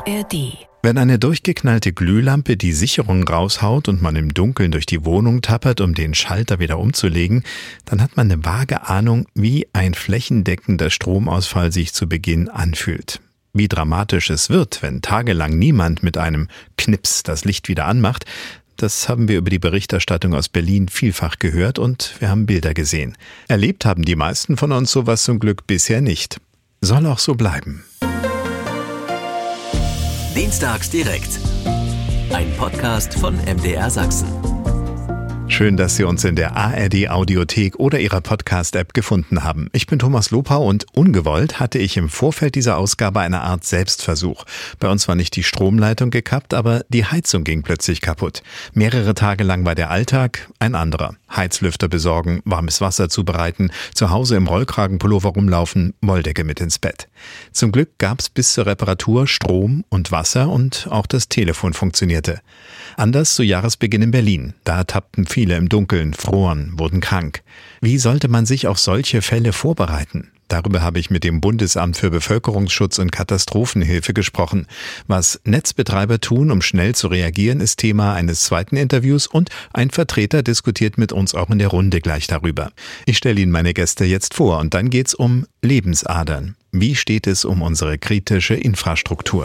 ARD. Wenn eine durchgeknallte Glühlampe die Sicherung raushaut und man im Dunkeln durch die Wohnung tappert, um den Schalter wieder umzulegen, dann hat man eine vage Ahnung, wie ein flächendeckender Stromausfall sich zu Beginn anfühlt. Wie dramatisch es wird, wenn tagelang niemand mit einem Knips das Licht wieder anmacht, das haben wir über die Berichterstattung aus Berlin vielfach gehört und wir haben Bilder gesehen. Erlebt haben die meisten von uns sowas zum Glück bisher nicht. Soll auch so bleiben. Dienstags direkt. Ein Podcast von MDR Sachsen. Schön, dass Sie uns in der ARD-Audiothek oder Ihrer Podcast-App gefunden haben. Ich bin Thomas Lopau und ungewollt hatte ich im Vorfeld dieser Ausgabe eine Art Selbstversuch. Bei uns war nicht die Stromleitung gekappt, aber die Heizung ging plötzlich kaputt. Mehrere Tage lang war der Alltag ein anderer. Heizlüfter besorgen, warmes Wasser zubereiten, zu Hause im Rollkragenpullover rumlaufen, Wolldecke mit ins Bett. Zum Glück gab's bis zur Reparatur Strom und Wasser und auch das Telefon funktionierte. Anders zu Jahresbeginn in Berlin. Da tappten viele im Dunkeln, froren, wurden krank. Wie sollte man sich auf solche Fälle vorbereiten? Darüber habe ich mit dem Bundesamt für Bevölkerungsschutz und Katastrophenhilfe gesprochen. Was Netzbetreiber tun, um schnell zu reagieren, ist Thema eines zweiten Interviews und ein Vertreter diskutiert mit uns auch in der Runde gleich darüber. Ich stelle Ihnen meine Gäste jetzt vor und dann geht's um Lebensadern. Wie steht es um unsere kritische Infrastruktur?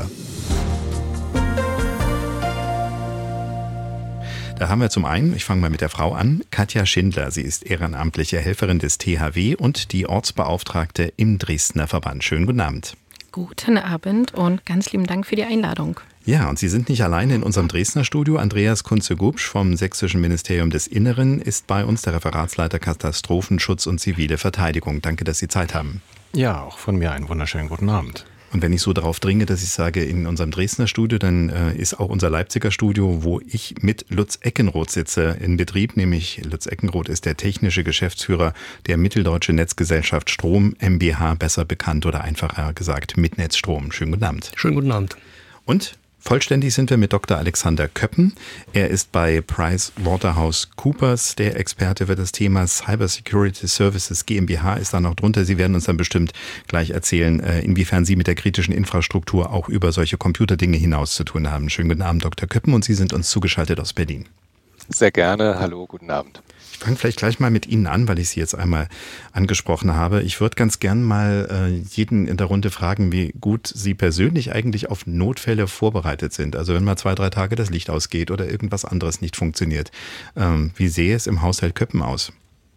Da haben wir zum einen, ich fange mal mit der Frau an, Katja Schindler. Sie ist ehrenamtliche Helferin des THW und die Ortsbeauftragte im Dresdner Verband. Schönen guten Abend. Guten Abend und ganz lieben Dank für die Einladung. Ja, und Sie sind nicht alleine in unserem Dresdner Studio. Andreas Kunze-Gubsch vom Sächsischen Ministerium des Inneren ist bei uns, der Referatsleiter Katastrophenschutz und zivile Verteidigung. Danke, dass Sie Zeit haben. Ja, auch von mir einen wunderschönen guten Abend. Und wenn ich so darauf dringe, dass ich sage, in unserem Dresdner Studio, dann ist auch unser Leipziger Studio, wo ich mit Lutz Eckenroth sitze, in Betrieb. Nämlich Lutz Eckenroth ist der technische Geschäftsführer der Mitteldeutschen Netzgesellschaft Strom MbH, besser bekannt oder einfacher gesagt Mitnetzstrom. Schönen guten Abend. Schönen guten Abend. Und vollständig sind wir mit Dr. Alexander Köppen. Er ist bei PricewaterhouseCoopers der Experte für das Thema Cybersecurity Services GmbH ist da noch drunter. Sie werden uns dann bestimmt gleich erzählen, inwiefern Sie mit der kritischen Infrastruktur auch über solche Computerdinge hinaus zu tun haben. Schönen guten Abend, Dr. Köppen, und Sie sind uns zugeschaltet aus Berlin. Sehr gerne. Hallo, guten Abend. Ich fange vielleicht gleich mal mit Ihnen an, weil ich Sie jetzt einmal angesprochen habe. Ich würde ganz gern mal jeden in der Runde fragen, wie gut Sie persönlich eigentlich auf Notfälle vorbereitet sind. Also wenn mal 2-3 Tage das Licht ausgeht oder irgendwas anderes nicht funktioniert. Wie sähe es im Haushalt Köppen aus?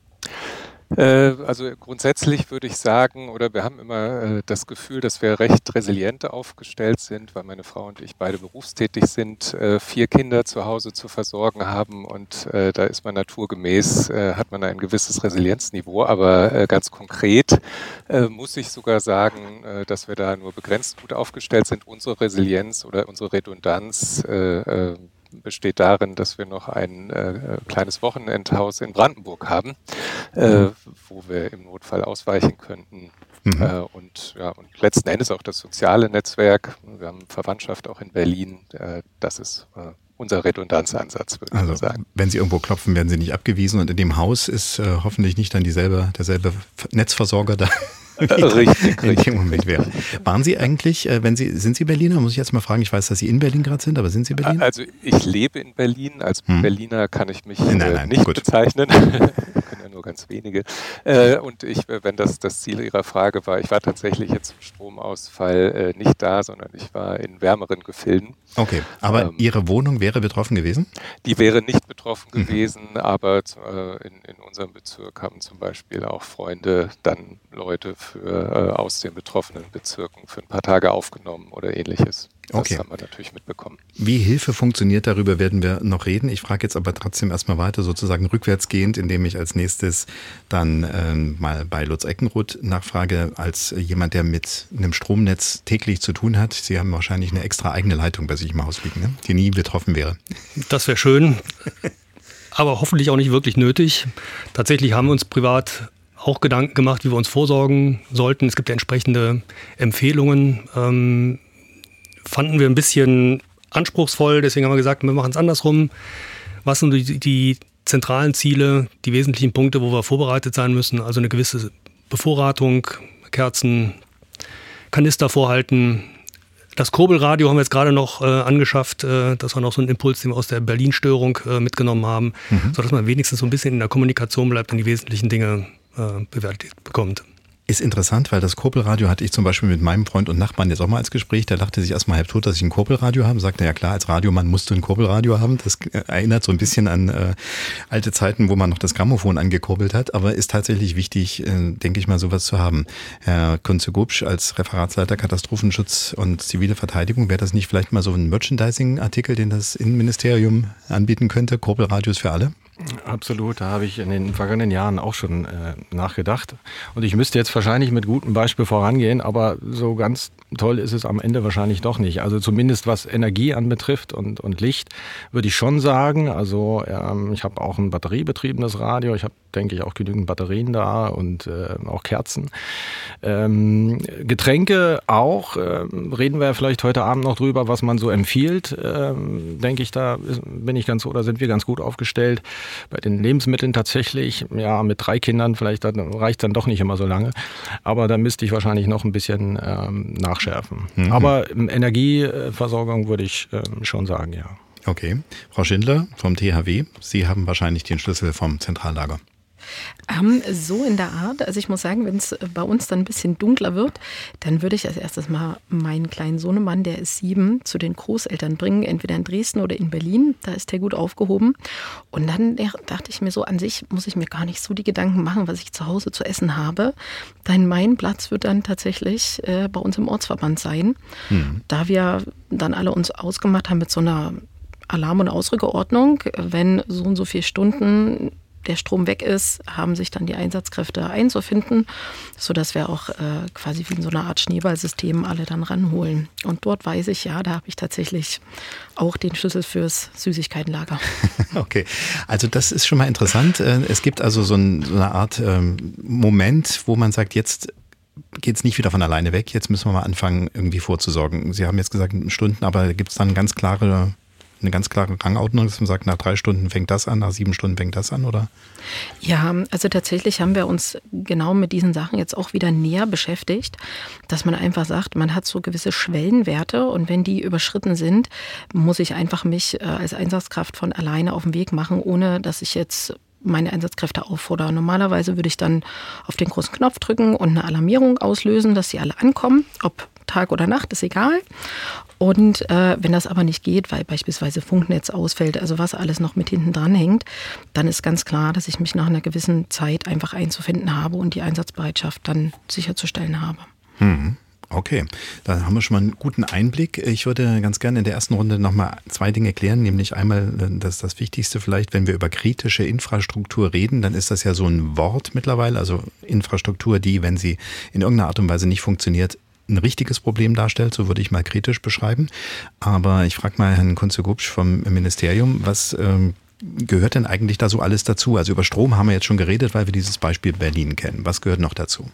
Also grundsätzlich würde ich sagen, oder wir haben immer das Gefühl, dass wir recht resilient aufgestellt sind, weil meine Frau und ich beide berufstätig sind, 4 Kinder zu Hause zu versorgen haben und da ist man naturgemäß, hat man ein gewisses Resilienzniveau, aber ganz konkret muss ich sogar sagen, dass wir da nur begrenzt gut aufgestellt sind. Unsere Resilienz oder unsere Redundanz besteht darin, dass wir noch ein kleines Wochenendhaus in Brandenburg haben, wo wir im Notfall ausweichen könnten. Und letzten Endes auch das soziale Netzwerk. Wir haben Verwandtschaft auch in Berlin. Das ist unser Redundanzansatz, würde ich mal sagen. Wenn Sie irgendwo klopfen, werden Sie nicht abgewiesen und in dem Haus ist hoffentlich nicht dann derselbe Netzversorger da. Richtig. In dem Moment wäre. Waren Sie eigentlich, sind Sie Berliner? Muss ich jetzt mal fragen, ich weiß, dass Sie in Berlin gerade sind, aber sind Sie Berliner? Also ich lebe in Berlin, als Berliner kann ich mich nicht gut bezeichnen, können ja nur ganz wenige. Und wenn das Ziel Ihrer Frage war, ich war tatsächlich jetzt zum Stromausfall nicht da, sondern ich war in wärmeren Gefilden. Okay, aber Ihre Wohnung wäre betroffen gewesen? Die wäre nicht betroffen gewesen, aber in unserem Bezirk haben zum Beispiel auch Freunde dann Leute aus den betroffenen Bezirken für ein paar Tage aufgenommen oder ähnliches. Das haben wir natürlich mitbekommen. Wie Hilfe funktioniert, darüber werden wir noch reden. Ich frage jetzt aber trotzdem erstmal weiter, sozusagen rückwärtsgehend, indem ich als nächstes dann mal bei Lutz Eckenroth nachfrage, als jemand, der mit einem Stromnetz täglich zu tun hat. Sie haben wahrscheinlich eine extra eigene Leitung bei sich im Haus liegen, ne? Die nie betroffen wäre. Das wäre schön, aber hoffentlich auch nicht wirklich nötig. Tatsächlich haben wir uns privat auch Gedanken gemacht, wie wir uns vorsorgen sollten. Es gibt ja entsprechende Empfehlungen. Fanden wir ein bisschen anspruchsvoll, deswegen haben wir gesagt, wir machen es andersrum. Was sind die zentralen Ziele, die wesentlichen Punkte, wo wir vorbereitet sein müssen? Also eine gewisse Bevorratung, Kerzen, Kanister vorhalten, Das Kurbelradio haben wir jetzt gerade noch angeschafft. Das war noch so ein Impuls, den wir aus der Berlin-Störung mitgenommen haben, sodass man wenigstens so ein bisschen in der Kommunikation bleibt und die wesentlichen Dinge bewältigt bekommt. Ist interessant, weil das Kurbelradio hatte ich zum Beispiel mit meinem Freund und Nachbarn jetzt auch mal als Gespräch. Der lachte sich erstmal halb tot, dass ich ein Kurbelradio habe. Sagte, ja klar, als Radiomann musst du ein Kurbelradio haben. Das erinnert so ein bisschen an alte Zeiten, wo man noch das Grammophon angekurbelt hat. Aber ist tatsächlich wichtig, denke ich mal, sowas zu haben. Herr Kunze-Gubsch als Referatsleiter Katastrophenschutz und zivile Verteidigung, wäre das nicht vielleicht mal so ein Merchandising-Artikel, den das Innenministerium anbieten könnte? Kurbelradios für alle? Absolut, da habe ich in den vergangenen Jahren auch schon nachgedacht. Und ich müsste jetzt wahrscheinlich mit gutem Beispiel vorangehen, aber so ganz toll ist es am Ende wahrscheinlich doch nicht. Also zumindest was Energie anbetrifft und Licht, würde ich schon sagen. Also ich habe auch ein batteriebetriebenes Radio. Ich habe, denke ich, auch genügend Batterien da und auch Kerzen. Getränke auch. Reden wir ja vielleicht heute Abend noch drüber, was man so empfiehlt. Denke ich, da bin ich ganz oder sind wir ganz gut aufgestellt. Bei den Lebensmitteln tatsächlich, ja, mit 3 Kindern vielleicht reicht dann doch nicht immer so lange. Aber da müsste ich wahrscheinlich noch ein bisschen nachschärfen. Aber Energieversorgung würde ich schon sagen, ja. Okay. Frau Schindler vom THW, Sie haben wahrscheinlich den Schlüssel vom Zentrallager. So in der Art. Also ich muss sagen, wenn es bei uns dann ein bisschen dunkler wird, dann würde ich als erstes mal meinen kleinen Sohnemann, der ist 7, zu den Großeltern bringen, entweder in Dresden oder in Berlin. Da ist der gut aufgehoben. Und dann dachte ich mir so, an sich muss ich mir gar nicht so die Gedanken machen, was ich zu Hause zu essen habe. Denn mein Platz wird dann tatsächlich bei uns im Ortsverband sein. Da wir dann alle uns ausgemacht haben mit so einer Alarm- und Ausrückeordnung, wenn so und so viele Stunden der Strom weg ist, haben sich dann die Einsatzkräfte einzufinden, sodass wir auch quasi wie in so einer Art Schneeballsystem alle dann ranholen. Und dort weiß ich, ja, da habe ich tatsächlich auch den Schlüssel fürs Süßigkeitenlager. Okay, also das ist schon mal interessant. Es gibt also so eine Art Moment, wo man sagt, jetzt geht es nicht wieder von alleine weg, jetzt müssen wir mal anfangen, irgendwie vorzusorgen. Sie haben jetzt gesagt Stunden, aber gibt es dann eine ganz klare Rangordnung, dass man sagt, nach 3 Stunden fängt das an, nach 7 Stunden fängt das an, oder? Ja, also tatsächlich haben wir uns genau mit diesen Sachen jetzt auch wieder näher beschäftigt, dass man einfach sagt, man hat so gewisse Schwellenwerte und wenn die überschritten sind, muss ich einfach mich als Einsatzkraft von alleine auf den Weg machen, ohne dass ich jetzt meine Einsatzkräfte auffordere. Normalerweise würde ich dann auf den großen Knopf drücken und eine Alarmierung auslösen, dass sie alle ankommen, ob Tag oder Nacht, ist egal. Und wenn das aber nicht geht, weil beispielsweise Funknetz ausfällt, also was alles noch mit hinten dran hängt, dann ist ganz klar, dass ich mich nach einer gewissen Zeit einfach einzufinden habe und die Einsatzbereitschaft dann sicherzustellen habe. Okay, da haben wir schon mal einen guten Einblick. Ich würde ganz gerne in der ersten Runde nochmal 2 Dinge klären, nämlich einmal, das ist das Wichtigste vielleicht, wenn wir über kritische Infrastruktur reden, dann ist das ja so ein Wort mittlerweile, also Infrastruktur, die, wenn sie in irgendeiner Art und Weise nicht funktioniert, ein richtiges Problem darstellt, so würde ich mal kritisch beschreiben. Aber ich frage mal Herrn Kunze-Gubsch vom Ministerium, was gehört denn eigentlich da so alles dazu? Also über Strom haben wir jetzt schon geredet, weil wir dieses Beispiel Berlin kennen. Was gehört noch dazu?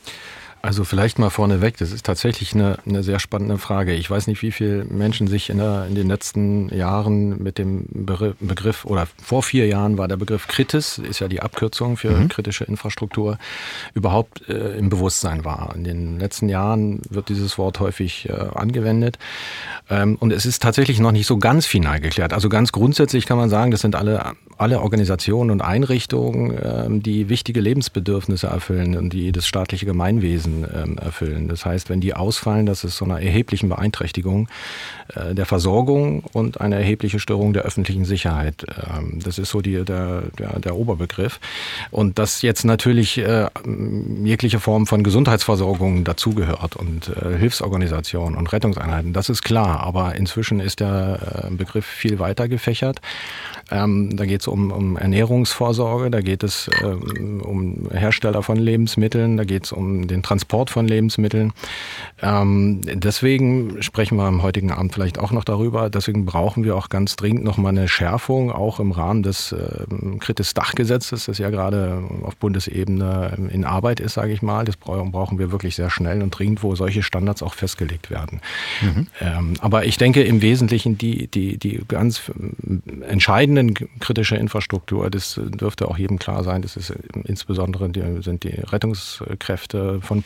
Also vielleicht mal vorneweg, das ist tatsächlich eine sehr spannende Frage. Ich weiß nicht, wie viele Menschen sich in den letzten Jahren mit dem Begriff, oder vor 4 Jahren war der Begriff Kritis, ist ja die Abkürzung für kritische Infrastruktur, überhaupt im Bewusstsein war. In den letzten Jahren wird dieses Wort häufig angewendet. Und es ist tatsächlich noch nicht so ganz final geklärt. Also ganz grundsätzlich kann man sagen, das sind alle Organisationen und Einrichtungen, die wichtige Lebensbedürfnisse erfüllen und die das staatliche Gemeinwesen erfüllen. Das heißt, wenn die ausfallen, das ist so eine erhebliche Beeinträchtigung der Versorgung und eine erhebliche Störung der öffentlichen Sicherheit. Das ist so der Oberbegriff. Und dass jetzt natürlich jegliche Form von Gesundheitsversorgung dazugehört und Hilfsorganisationen und Rettungseinheiten, das ist klar. Aber inzwischen ist der Begriff viel weiter gefächert. Da geht es um Ernährungsvorsorge, da geht es um Hersteller von Lebensmitteln, da geht es um den Transport von Lebensmitteln. Deswegen sprechen wir am heutigen Abend vielleicht auch noch darüber. Deswegen brauchen wir auch ganz dringend nochmal eine Schärfung, auch im Rahmen des Kritis-Dachgesetzes, das ja gerade auf Bundesebene in Arbeit ist, sage ich mal. Das brauchen wir wirklich sehr schnell und dringend, wo solche Standards auch festgelegt werden. Aber ich denke im Wesentlichen die ganz entscheidenden kritische Infrastruktur, das dürfte auch jedem klar sein, das ist insbesondere sind die Rettungskräfte von Polizei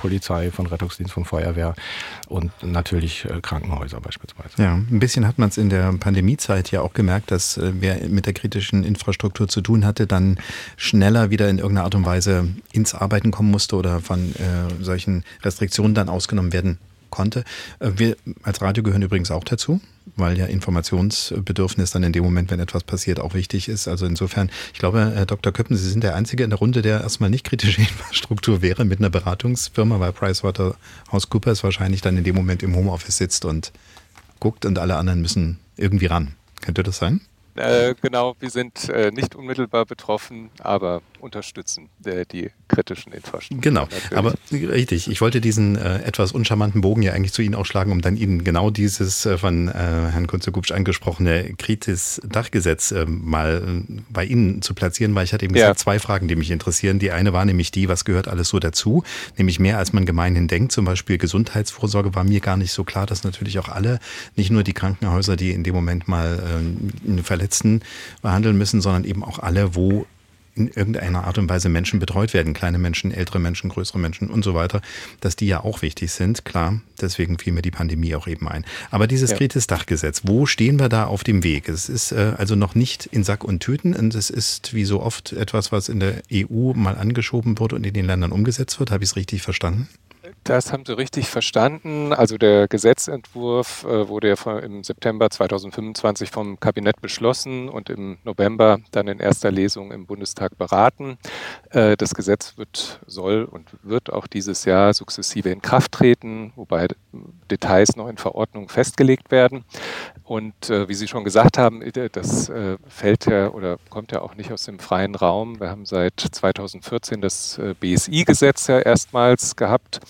Polizei, von Rettungsdienst, von Feuerwehr und natürlich Krankenhäuser beispielsweise. Ja, ein bisschen hat man es in der Pandemiezeit ja auch gemerkt, dass wer mit der kritischen Infrastruktur zu tun hatte, dann schneller wieder in irgendeiner Art und Weise ins Arbeiten kommen musste oder von solchen Restriktionen dann ausgenommen werden konnte. Wir als Radio gehören übrigens auch dazu, weil ja Informationsbedürfnis dann in dem Moment, wenn etwas passiert, auch wichtig ist. Also insofern, ich glaube, Herr Dr. Köppen, Sie sind der Einzige in der Runde, der erstmal nicht kritische Infrastruktur wäre mit einer Beratungsfirma, weil PricewaterhouseCoopers wahrscheinlich dann in dem Moment im Homeoffice sitzt und guckt und alle anderen müssen irgendwie ran. Könnte das sein? Genau, wir sind nicht unmittelbar betroffen, aber unterstützen die kritischen Infrastrukturen. Genau, natürlich. Aber richtig. Ich wollte diesen etwas uncharmanten Bogen ja eigentlich zu Ihnen auch schlagen, um dann Ihnen genau dieses von Herrn Kunze-Gubsch angesprochene Kritis-Dachgesetz mal bei Ihnen zu platzieren, weil ich hatte eben gesagt, 2 Fragen, die mich interessieren. Die eine war nämlich die, was gehört alles so dazu? Nämlich mehr, als man gemeinhin denkt. Zum Beispiel Gesundheitsvorsorge war mir gar nicht so klar, dass natürlich auch alle, nicht nur die Krankenhäuser, die in dem Moment mal eine Verletzten behandeln müssen, sondern eben auch alle, wo in irgendeiner Art und Weise Menschen betreut werden, kleine Menschen, ältere Menschen, größere Menschen und so weiter, dass die ja auch wichtig sind. Klar, deswegen fiel mir die Pandemie auch eben ein. Aber dieses Kritis-Dachgesetz, wo stehen wir da auf dem Weg? Es ist also noch nicht in Sack und Tüten und es ist wie so oft etwas, was in der EU mal angeschoben wird und in den Ländern umgesetzt wird. Habe ich es richtig verstanden? Das haben Sie richtig verstanden. Also der Gesetzentwurf wurde ja im September 2025 vom Kabinett beschlossen und im November dann in erster Lesung im Bundestag beraten. Das Gesetz soll und wird auch dieses Jahr sukzessive in Kraft treten, wobei Details noch in Verordnungen festgelegt werden. Und wie Sie schon gesagt haben, das fällt ja oder kommt ja auch nicht aus dem freien Raum. Wir haben seit 2014 das BSI-Gesetz ja erstmals gehabt,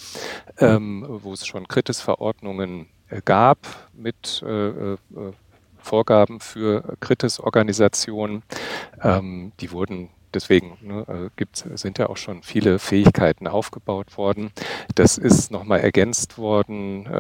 wo es schon Kritis-Verordnungen gab mit Vorgaben für Kritis-Organisationen. Die wurden deswegen sind ja auch schon viele Fähigkeiten aufgebaut worden. Das ist nochmal ergänzt worden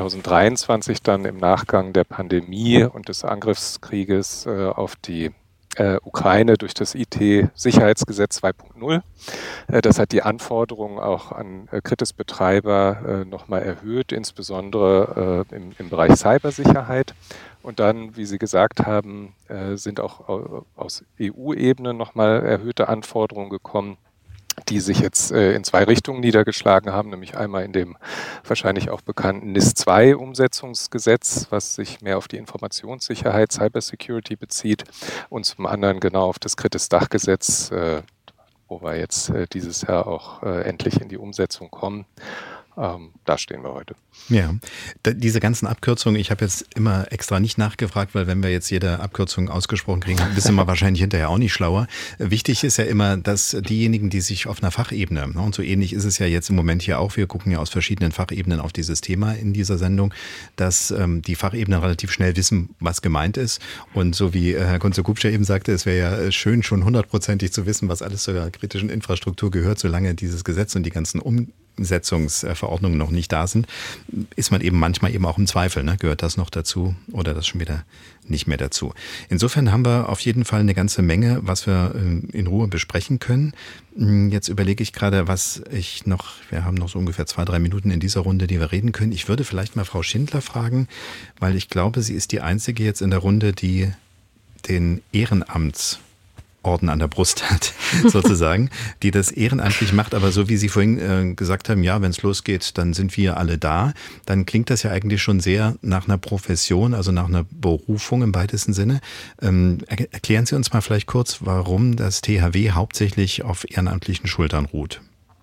2023 dann im Nachgang der Pandemie und des Angriffskrieges auf die Ukraine durch das IT-Sicherheitsgesetz 2.0. Das hat die Anforderungen auch an Kritis-Betreiber nochmal erhöht, insbesondere im Bereich Cybersicherheit. Und dann, wie Sie gesagt haben, sind auch aus EU-Ebene nochmal erhöhte Anforderungen gekommen, die sich jetzt in 2 Richtungen niedergeschlagen haben, nämlich einmal in dem wahrscheinlich auch bekannten NIS-2-Umsetzungsgesetz, was sich mehr auf die Informationssicherheit, Cybersecurity bezieht, und zum anderen genau auf das Kritis-Dachgesetz, wo wir jetzt dieses Jahr auch endlich in die Umsetzung kommen. Da stehen wir heute. Ja, diese ganzen Abkürzungen, ich habe jetzt immer extra nicht nachgefragt, weil wenn wir jetzt jede Abkürzung ausgesprochen kriegen, wissen wir wahrscheinlich hinterher auch nicht schlauer. Wichtig ist ja immer, dass diejenigen, die sich auf einer Fachebene, und so ähnlich ist es ja jetzt im Moment hier auch, wir gucken ja aus verschiedenen Fachebenen auf dieses Thema in dieser Sendung, dass die Fachebenen relativ schnell wissen, was gemeint ist. Und so wie Herr Kunze-Gubsch eben sagte, es wäre ja schön, schon 100%ig zu wissen, was alles zur kritischen Infrastruktur gehört, solange dieses Gesetz und die ganzen Umsetzungsverordnungen noch nicht da sind, ist man eben manchmal eben auch im Zweifel, ne? Gehört das noch dazu oder das schon wieder nicht mehr dazu. Insofern haben wir auf jeden Fall eine ganze Menge, was wir in Ruhe besprechen können. Jetzt überlege ich gerade, wir haben noch so ungefähr 2-3 Minuten in dieser Runde, die wir reden können. Ich würde vielleicht mal Frau Schindler fragen, weil ich glaube, sie ist die Einzige jetzt in der Runde, die den Ehrenamtsorden an der Brust hat, sozusagen, die das ehrenamtlich macht, aber so wie Sie vorhin gesagt haben, ja, wenn es losgeht, dann sind wir alle da, dann klingt das ja eigentlich schon sehr nach einer Profession, also nach einer Berufung im weitesten Sinne. Erklären Sie uns mal vielleicht kurz, warum das THW hauptsächlich auf ehrenamtlichen Schultern ruht.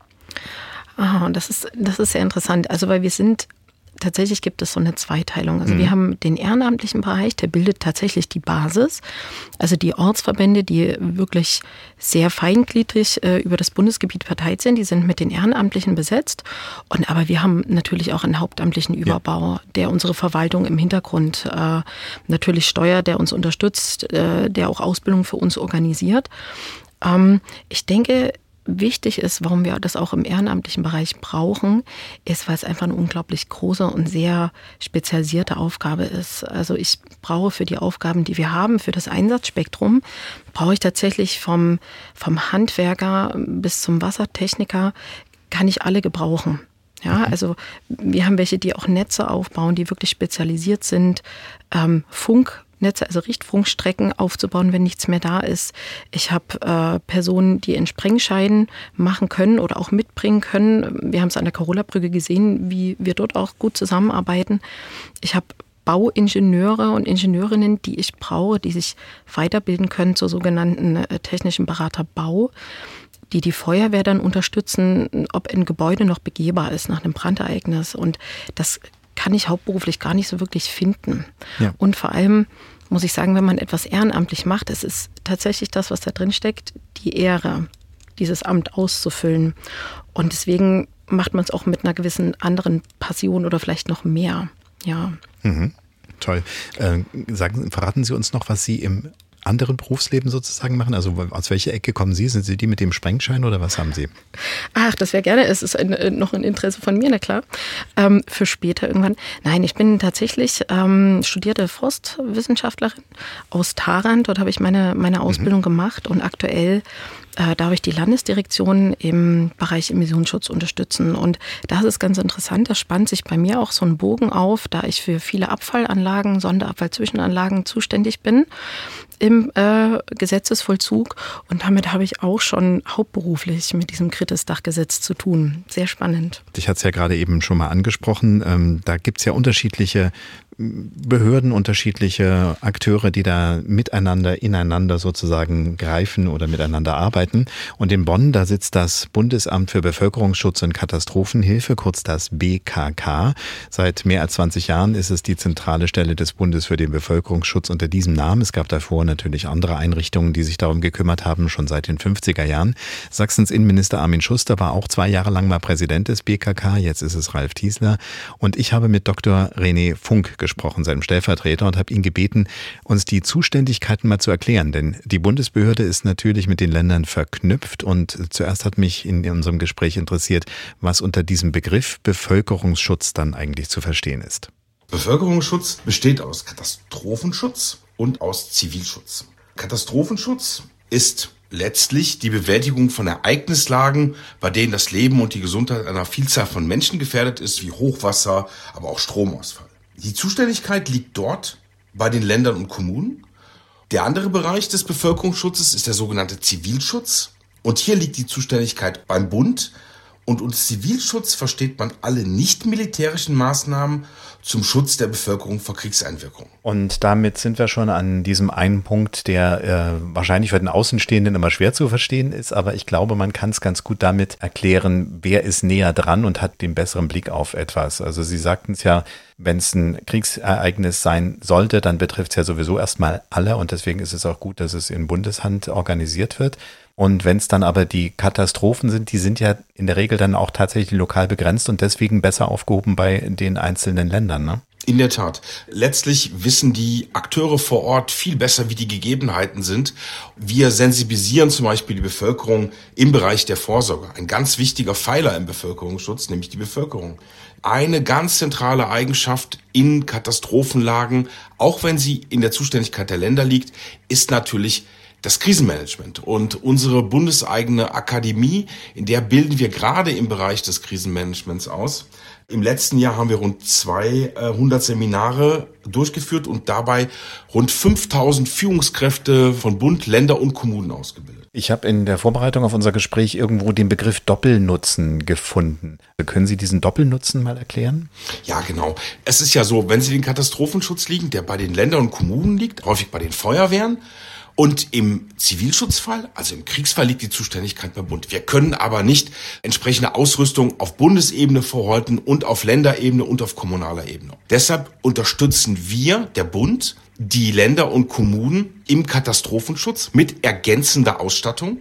Das ist sehr interessant, also weil tatsächlich gibt es so eine Zweiteilung. Also wir haben den ehrenamtlichen Bereich, der bildet tatsächlich die Basis. Also die Ortsverbände, die wirklich sehr feingliedrig über das Bundesgebiet verteilt sind, die sind mit den Ehrenamtlichen besetzt. Aber wir haben natürlich auch einen hauptamtlichen Überbau, der unsere Verwaltung im Hintergrund natürlich steuert, der uns unterstützt, der auch Ausbildung für uns organisiert. Ich denke, wichtig ist, warum wir das auch im ehrenamtlichen Bereich brauchen, ist, weil es einfach eine unglaublich große und sehr spezialisierte Aufgabe ist. Also ich brauche für die Aufgaben, die wir haben, für das Einsatzspektrum, brauche ich tatsächlich vom Handwerker bis zum Wassertechniker, kann ich alle gebrauchen. Ja, also wir haben welche, die auch Netze aufbauen, die wirklich spezialisiert sind, Funknetze, also Richtfunkstrecken aufzubauen, wenn nichts mehr da ist. Ich habe Personen, die Entsprengscheiden machen können oder auch mitbringen können. Wir haben es an der Carola-Brücke gesehen, wie wir dort auch gut zusammenarbeiten. Ich habe Bauingenieure und Ingenieurinnen, die ich brauche, die sich weiterbilden können zur sogenannten technischen Berater Bau, die Feuerwehr dann unterstützen, ob ein Gebäude noch begehbar ist nach einem Brandereignis. Und das kann ich hauptberuflich gar nicht so wirklich finden. Ja. Und vor allem muss ich sagen, wenn man etwas ehrenamtlich macht, es ist tatsächlich das, was da drin steckt, die Ehre, dieses Amt auszufüllen. Und deswegen macht man es auch mit einer gewissen anderen Passion oder vielleicht noch mehr. Ja. Mhm. Toll. Verraten Sie uns noch, was Sie im anderen Berufsleben sozusagen machen? Also aus welcher Ecke kommen Sie? Sind Sie die mit dem Sprengschein oder was haben Sie? Ach, das wäre gerne. Es ist noch ein Interesse von mir, na klar. Für später irgendwann. Nein, ich bin tatsächlich studierte Forstwissenschaftlerin aus Tharandt. Dort habe ich meine Ausbildung gemacht und aktuell darf ich die Landesdirektion im Bereich Emissionsschutz unterstützen. Und das ist ganz interessant, das spannt sich bei mir auch so ein Bogen auf, da ich für viele Abfallanlagen, Sonderabfallzwischenanlagen zuständig bin im Gesetzesvollzug. Und damit habe ich auch schon hauptberuflich mit diesem Kritis-Dachgesetz zu tun. Sehr spannend. Ich hatte es ja gerade eben schon mal angesprochen, da gibt es ja unterschiedliche Behörden, unterschiedliche Akteure, die da miteinander, ineinander sozusagen greifen oder miteinander arbeiten. Und in Bonn, da sitzt das Bundesamt für Bevölkerungsschutz und Katastrophenhilfe, kurz das BKK. Seit mehr als 20 Jahren ist es die zentrale Stelle des Bundes für den Bevölkerungsschutz unter diesem Namen. Es gab davor natürlich andere Einrichtungen, die sich darum gekümmert haben, schon seit den 50er Jahren. Sachsens Innenminister Armin Schuster war auch 2 Jahre lang mal Präsident des BKK, jetzt ist es Ralf Tiesler. Und ich habe mit Dr. René Funk gesprochen, seinem Stellvertreter, und habe ihn gebeten, uns die Zuständigkeiten mal zu erklären. Denn die Bundesbehörde ist natürlich mit den Ländern verknüpft und zuerst hat mich in unserem Gespräch interessiert, was unter diesem Begriff Bevölkerungsschutz dann eigentlich zu verstehen ist. Bevölkerungsschutz besteht aus Katastrophenschutz und aus Zivilschutz. Katastrophenschutz ist letztlich die Bewältigung von Ereignislagen, bei denen das Leben und die Gesundheit einer Vielzahl von Menschen gefährdet ist, wie Hochwasser, aber auch Stromausfall. Die Zuständigkeit liegt dort bei den Ländern und Kommunen. Der andere Bereich des Bevölkerungsschutzes ist der sogenannte Zivilschutz. Und hier liegt die Zuständigkeit beim Bund. Und unter Zivilschutz versteht man alle nicht militärischen Maßnahmen zum Schutz der Bevölkerung vor Kriegseinwirkungen. Und damit sind wir schon an diesem einen Punkt, der wahrscheinlich für den Außenstehenden immer schwer zu verstehen ist, aber ich glaube, man kann es ganz gut damit erklären, wer ist näher dran und hat den besseren Blick auf etwas. Also Sie sagten es ja, wenn es ein Kriegsereignis sein sollte, dann betrifft es ja sowieso erstmal alle und deswegen ist es auch gut, dass es in Bundeshand organisiert wird. Und wenn es dann aber die Katastrophen sind, die sind ja in der Regel dann auch tatsächlich lokal begrenzt und deswegen besser aufgehoben bei den einzelnen Ländern, ne? In der Tat. Letztlich wissen die Akteure vor Ort viel besser, wie die Gegebenheiten sind. Wir sensibilisieren zum Beispiel die Bevölkerung im Bereich der Vorsorge. Ein ganz wichtiger Pfeiler im Bevölkerungsschutz, nämlich die Bevölkerung. Eine ganz zentrale Eigenschaft in Katastrophenlagen, auch wenn sie in der Zuständigkeit der Länder liegt, ist natürlich das Krisenmanagement. Und unsere bundeseigene Akademie, in der bilden wir gerade im Bereich des Krisenmanagements aus. Im letzten Jahr haben wir rund 200 Seminare durchgeführt und dabei rund 5000 Führungskräfte von Bund, Länder und Kommunen ausgebildet. Ich habe in der Vorbereitung auf unser Gespräch irgendwo den Begriff Doppelnutzen gefunden. Können Sie diesen Doppelnutzen mal erklären? Ja, genau. Es ist ja so, wenn Sie den Katastrophenschutz liegen, der bei den Ländern und Kommunen liegt, häufig bei den Feuerwehren, und im Zivilschutzfall, also im Kriegsfall, liegt die Zuständigkeit beim Bund. Wir können aber nicht entsprechende Ausrüstung auf Bundesebene vorhalten und auf Länderebene und auf kommunaler Ebene. Deshalb unterstützen wir, der Bund, die Länder und Kommunen im Katastrophenschutz mit ergänzender Ausstattung.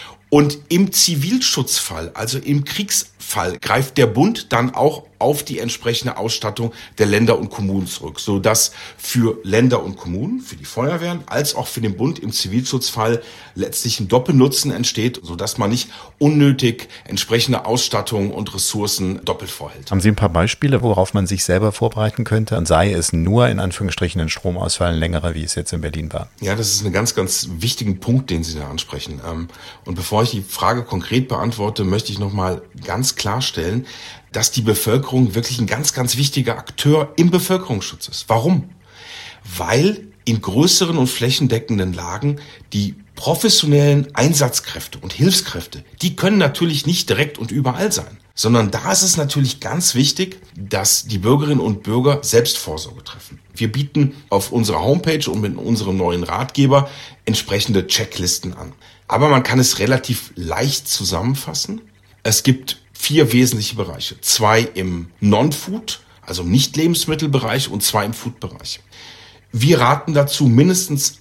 Und im Zivilschutzfall, also im Kriegsfall, greift der Bund dann auch auf die entsprechende Ausstattung der Länder und Kommunen zurück, sodass für Länder und Kommunen, für die Feuerwehren, als auch für den Bund im Zivilschutzfall letztlich ein Doppelnutzen entsteht, sodass man nicht unnötig entsprechende Ausstattung und Ressourcen doppelt vorhält. Haben Sie ein paar Beispiele, worauf man sich selber vorbereiten könnte? Und sei es nur in Anführungsstrichen ein Stromausfall, ein längerer, wie es jetzt in Berlin war? Ja, das ist ein ganz, ganz wichtigen Punkt, den Sie da ansprechen. Und bevor ich die Frage konkret beantworte, möchte ich nochmal ganz klarstellen, dass die Bevölkerung wirklich ein ganz, ganz wichtiger Akteur im Bevölkerungsschutz ist. Warum? Weil in größeren und flächendeckenden Lagen die professionellen Einsatzkräfte und Hilfskräfte, die können natürlich nicht direkt und überall sein, sondern da ist es natürlich ganz wichtig, dass die Bürgerinnen und Bürger Selbstvorsorge treffen. Wir bieten auf unserer Homepage und mit unserem neuen Ratgeber entsprechende Checklisten an. Aber man kann es relativ leicht zusammenfassen. Es gibt 4 wesentliche Bereiche. 2 im Non-Food, also im Nicht-Lebensmittelbereich, und 2 im Food-Bereich. Wir raten dazu, mindestens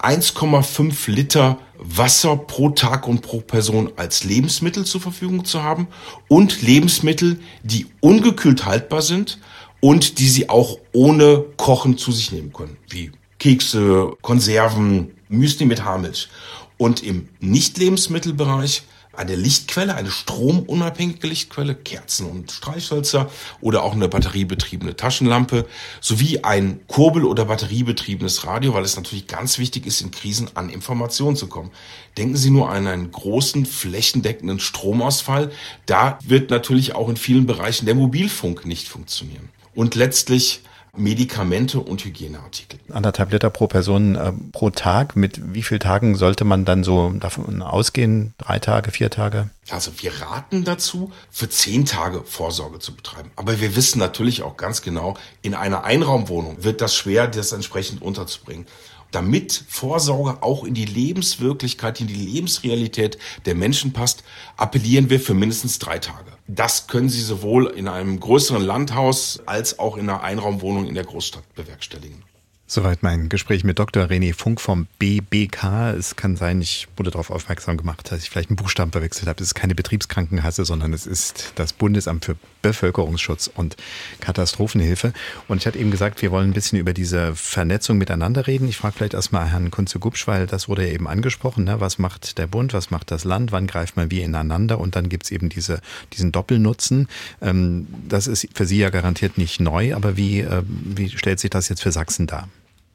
1,5 Liter Wasser pro Tag und pro Person als Lebensmittel zur Verfügung zu haben und Lebensmittel, die ungekühlt haltbar sind und die Sie auch ohne Kochen zu sich nehmen können, wie Kekse, Konserven, Müsli mit Haarmilch. Und im Nicht-Lebensmittelbereich eine Lichtquelle, eine stromunabhängige Lichtquelle, Kerzen und Streichhölzer oder auch eine batteriebetriebene Taschenlampe sowie ein Kurbel- oder batteriebetriebenes Radio, weil es natürlich ganz wichtig ist, in Krisen an Informationen zu kommen. Denken Sie nur an einen großen flächendeckenden Stromausfall. Da wird natürlich auch in vielen Bereichen der Mobilfunk nicht funktionieren. Und letztlich Medikamente und Hygieneartikel. 1,5 Liter pro Person pro Tag. Mit wie vielen Tagen sollte man dann so davon ausgehen? 3 Tage, 4 Tage? Also wir raten dazu, für 10 Tage Vorsorge zu betreiben. Aber wir wissen natürlich auch ganz genau, in einer Einraumwohnung wird das schwer, das entsprechend unterzubringen. Damit Vorsorge auch in die Lebenswirklichkeit, in die Lebensrealität der Menschen passt, appellieren wir für mindestens 3 Tage. Das können Sie sowohl in einem größeren Landhaus als auch in einer Einraumwohnung in der Großstadt bewerkstelligen. Soweit mein Gespräch mit Dr. René Funk vom BBK. Es kann sein, ich wurde darauf aufmerksam gemacht, dass ich vielleicht einen Buchstaben verwechselt habe. Es ist keine Betriebskrankenkasse, sondern es ist das Bundesamt für Bevölkerungsschutz und Katastrophenhilfe. Und ich hatte eben gesagt, wir wollen ein bisschen über diese Vernetzung miteinander reden. Ich frage vielleicht erstmal Herrn Kunze-Gubsch, weil das wurde ja eben angesprochen. Ne? Was macht der Bund, was macht das Land, wann greift man wie ineinander? Und dann gibt es eben diesen Doppelnutzen. Das ist für Sie ja garantiert nicht neu, aber wie stellt sich das jetzt für Sachsen dar?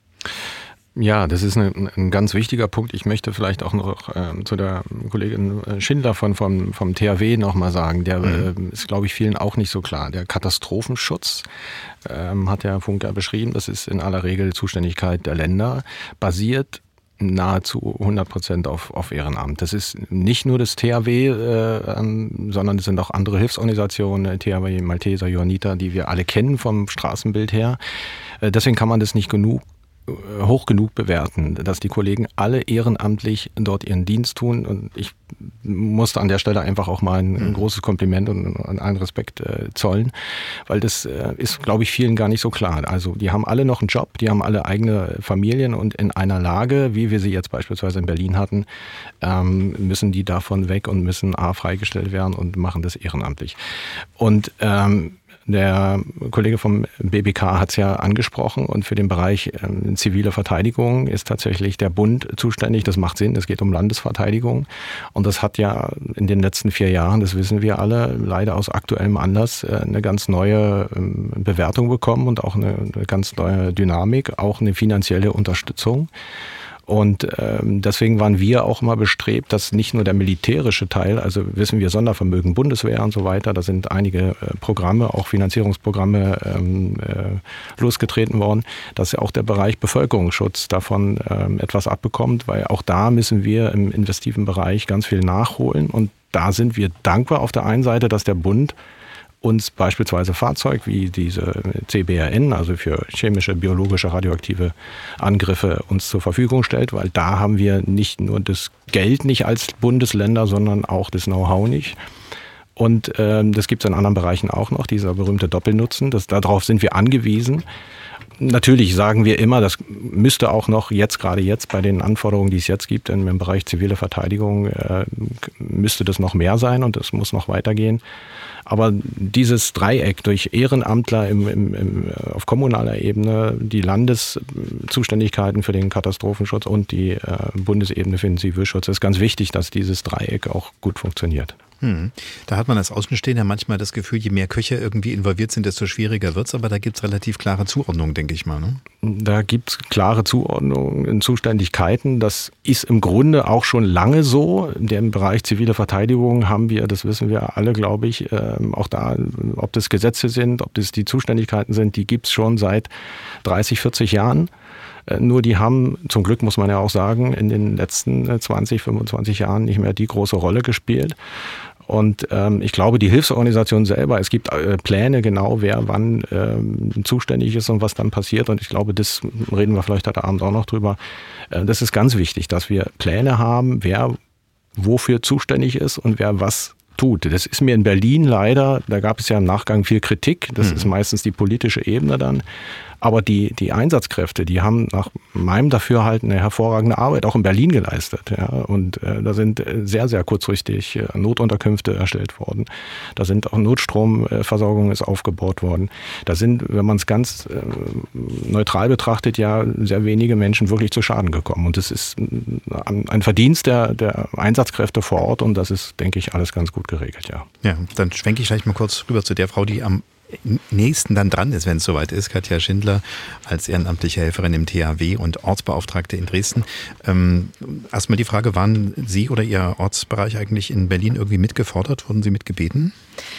Ja, das ist ein ganz wichtiger Punkt. Ich möchte vielleicht auch noch zu der Kollegin Schindler vom THW noch mal sagen. Der ist, glaube ich, vielen auch nicht so klar. Der Katastrophenschutz hat der Funk ja beschrieben. Das ist in aller Regel Zuständigkeit der Länder, basiert nahezu 100% auf Ehrenamt. Das ist nicht nur das THW, sondern es sind auch andere Hilfsorganisationen, THW, Malteser, Johanniter, die wir alle kennen vom Straßenbild her. Deswegen kann man das nicht hoch genug bewerten, dass die Kollegen alle ehrenamtlich dort ihren Dienst tun. Und ich musste an der Stelle einfach auch mal ein großes Kompliment und einen Respekt zollen, weil das ist, glaube ich, vielen gar nicht so klar. Also die haben alle noch einen Job, die haben alle eigene Familien und in einer Lage, wie wir sie jetzt beispielsweise in Berlin hatten, müssen die davon weg und müssen freigestellt werden und machen das ehrenamtlich. Und der Kollege vom BBK hat es ja angesprochen und für den Bereich zivile Verteidigung ist tatsächlich der Bund zuständig. Das macht Sinn, es geht um Landesverteidigung und das hat ja in den letzten 4 Jahren, das wissen wir alle, leider aus aktuellem Anlass eine ganz neue Bewertung bekommen und auch eine ganz neue Dynamik, auch eine finanzielle Unterstützung. Und deswegen waren wir auch immer bestrebt, dass nicht nur der militärische Teil, also wissen wir Sondervermögen, Bundeswehr und so weiter, da sind einige Programme, auch Finanzierungsprogramme losgetreten worden, dass ja auch der Bereich Bevölkerungsschutz davon etwas abbekommt, weil auch da müssen wir im investiven Bereich ganz viel nachholen. Und da sind wir dankbar auf der einen Seite, dass der Bund uns beispielsweise Fahrzeuge wie diese CBRN, also für chemische, biologische, radioaktive Angriffe uns zur Verfügung stellt, weil da haben wir nicht nur das Geld nicht als Bundesländer, sondern auch das Know-how nicht. Und das gibt es in anderen Bereichen auch noch, dieser berühmte Doppelnutzen. Darauf sind wir angewiesen. Natürlich sagen wir immer, das müsste auch noch gerade jetzt bei den Anforderungen, die es jetzt gibt im Bereich zivile Verteidigung, müsste das noch mehr sein und es muss noch weitergehen. Aber dieses Dreieck durch Ehrenamtler auf kommunaler Ebene, die Landeszuständigkeiten für den Katastrophenschutz und die Bundesebene für den Zivilschutz, ist ganz wichtig, dass dieses Dreieck auch gut funktioniert. Da hat man als Außenstehender manchmal das Gefühl, je mehr Köche irgendwie involviert sind, desto schwieriger wird es. Aber da gibt es relativ klare Zuordnungen, denke ich mal. Ne? Da gibt es klare Zuordnungen, Zuständigkeiten. Das ist im Grunde auch schon lange so. Im Bereich zivile Verteidigung haben wir, das wissen wir alle, glaube ich, auch da, ob das Gesetze sind, ob das die Zuständigkeiten sind, die gibt es schon seit 30, 40 Jahren. Nur die haben, zum Glück muss man ja auch sagen, in den letzten 20, 25 Jahren nicht mehr die große Rolle gespielt. Und ich glaube, die Hilfsorganisation selber, es gibt Pläne genau, wer wann zuständig ist und was dann passiert. Und ich glaube, das reden wir vielleicht heute Abend auch noch drüber. Das ist ganz wichtig, dass wir Pläne haben, wer wofür zuständig ist und wer was tut. Das ist mir in Berlin leider, da gab es ja im Nachgang viel Kritik. Das ist meistens die politische Ebene dann. Aber die Einsatzkräfte, die haben nach meinem Dafürhalten eine hervorragende Arbeit auch in Berlin geleistet. Ja. Und da sind sehr, sehr kurzfristig Notunterkünfte erstellt worden. Da sind auch Notstromversorgung ist aufgebaut worden. Da sind, wenn man es ganz neutral betrachtet, ja sehr wenige Menschen wirklich zu Schaden gekommen. Und das ist ein Verdienst der Einsatzkräfte vor Ort und das ist, denke ich, alles ganz gut geregelt. Ja, ja, dann schwenke ich gleich mal kurz rüber zu der Frau, die am nächsten dann dran ist, wenn es soweit ist. Katja Schindler als ehrenamtliche Helferin im THW und Ortsbeauftragte in Dresden. Erstmal die Frage, waren Sie oder Ihr Ortsbereich eigentlich in Berlin irgendwie mitgefordert? Wurden Sie mitgebeten?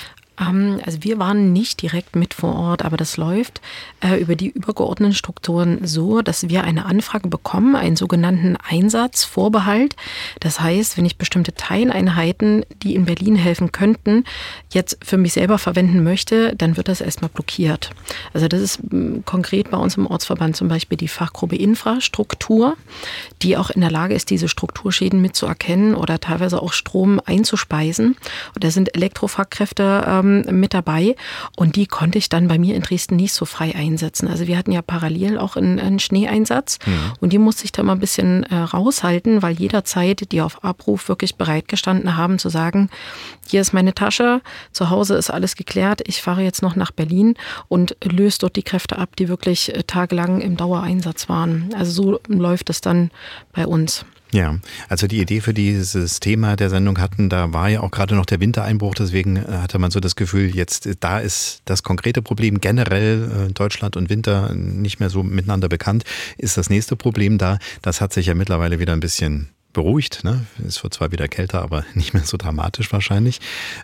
Also wir waren nicht direkt mit vor Ort, aber das läuft über die übergeordneten Strukturen so, dass wir eine Anfrage bekommen, einen sogenannten Einsatzvorbehalt. Das heißt, wenn ich bestimmte Teileinheiten, die in Berlin helfen könnten, jetzt für mich selber verwenden möchte, dann wird das erstmal blockiert. Also das ist konkret bei uns im Ortsverband zum Beispiel die Fachgruppe Infrastruktur, die auch in der Lage ist, diese Strukturschäden mitzuerkennen oder teilweise auch Strom einzuspeisen. Und da sind Elektrofachkräfte mit dabei und die konnte ich dann bei mir in Dresden nicht so frei einsetzen. Also wir hatten ja parallel auch einen Schneeeinsatz und die musste ich da mal ein bisschen raushalten, weil jederzeit die auf Abruf wirklich bereit gestanden haben zu sagen, hier ist meine Tasche, zu Hause ist alles geklärt, ich fahre jetzt noch nach Berlin und löse dort die Kräfte ab, die wirklich tagelang im Dauereinsatz waren. Also so läuft es dann bei uns. Ja, also die Idee für dieses Thema der Sendung hatten, da war ja auch gerade noch der Wintereinbruch, deswegen hatte man so das Gefühl, jetzt da ist das konkrete Problem generell Deutschland und Winter nicht mehr so miteinander bekannt, ist das nächste Problem da. Das hat sich ja mittlerweile wieder ein bisschen beruhigt, ne? Es wird zwar wieder kälter, aber nicht mehr so dramatisch wahrscheinlich.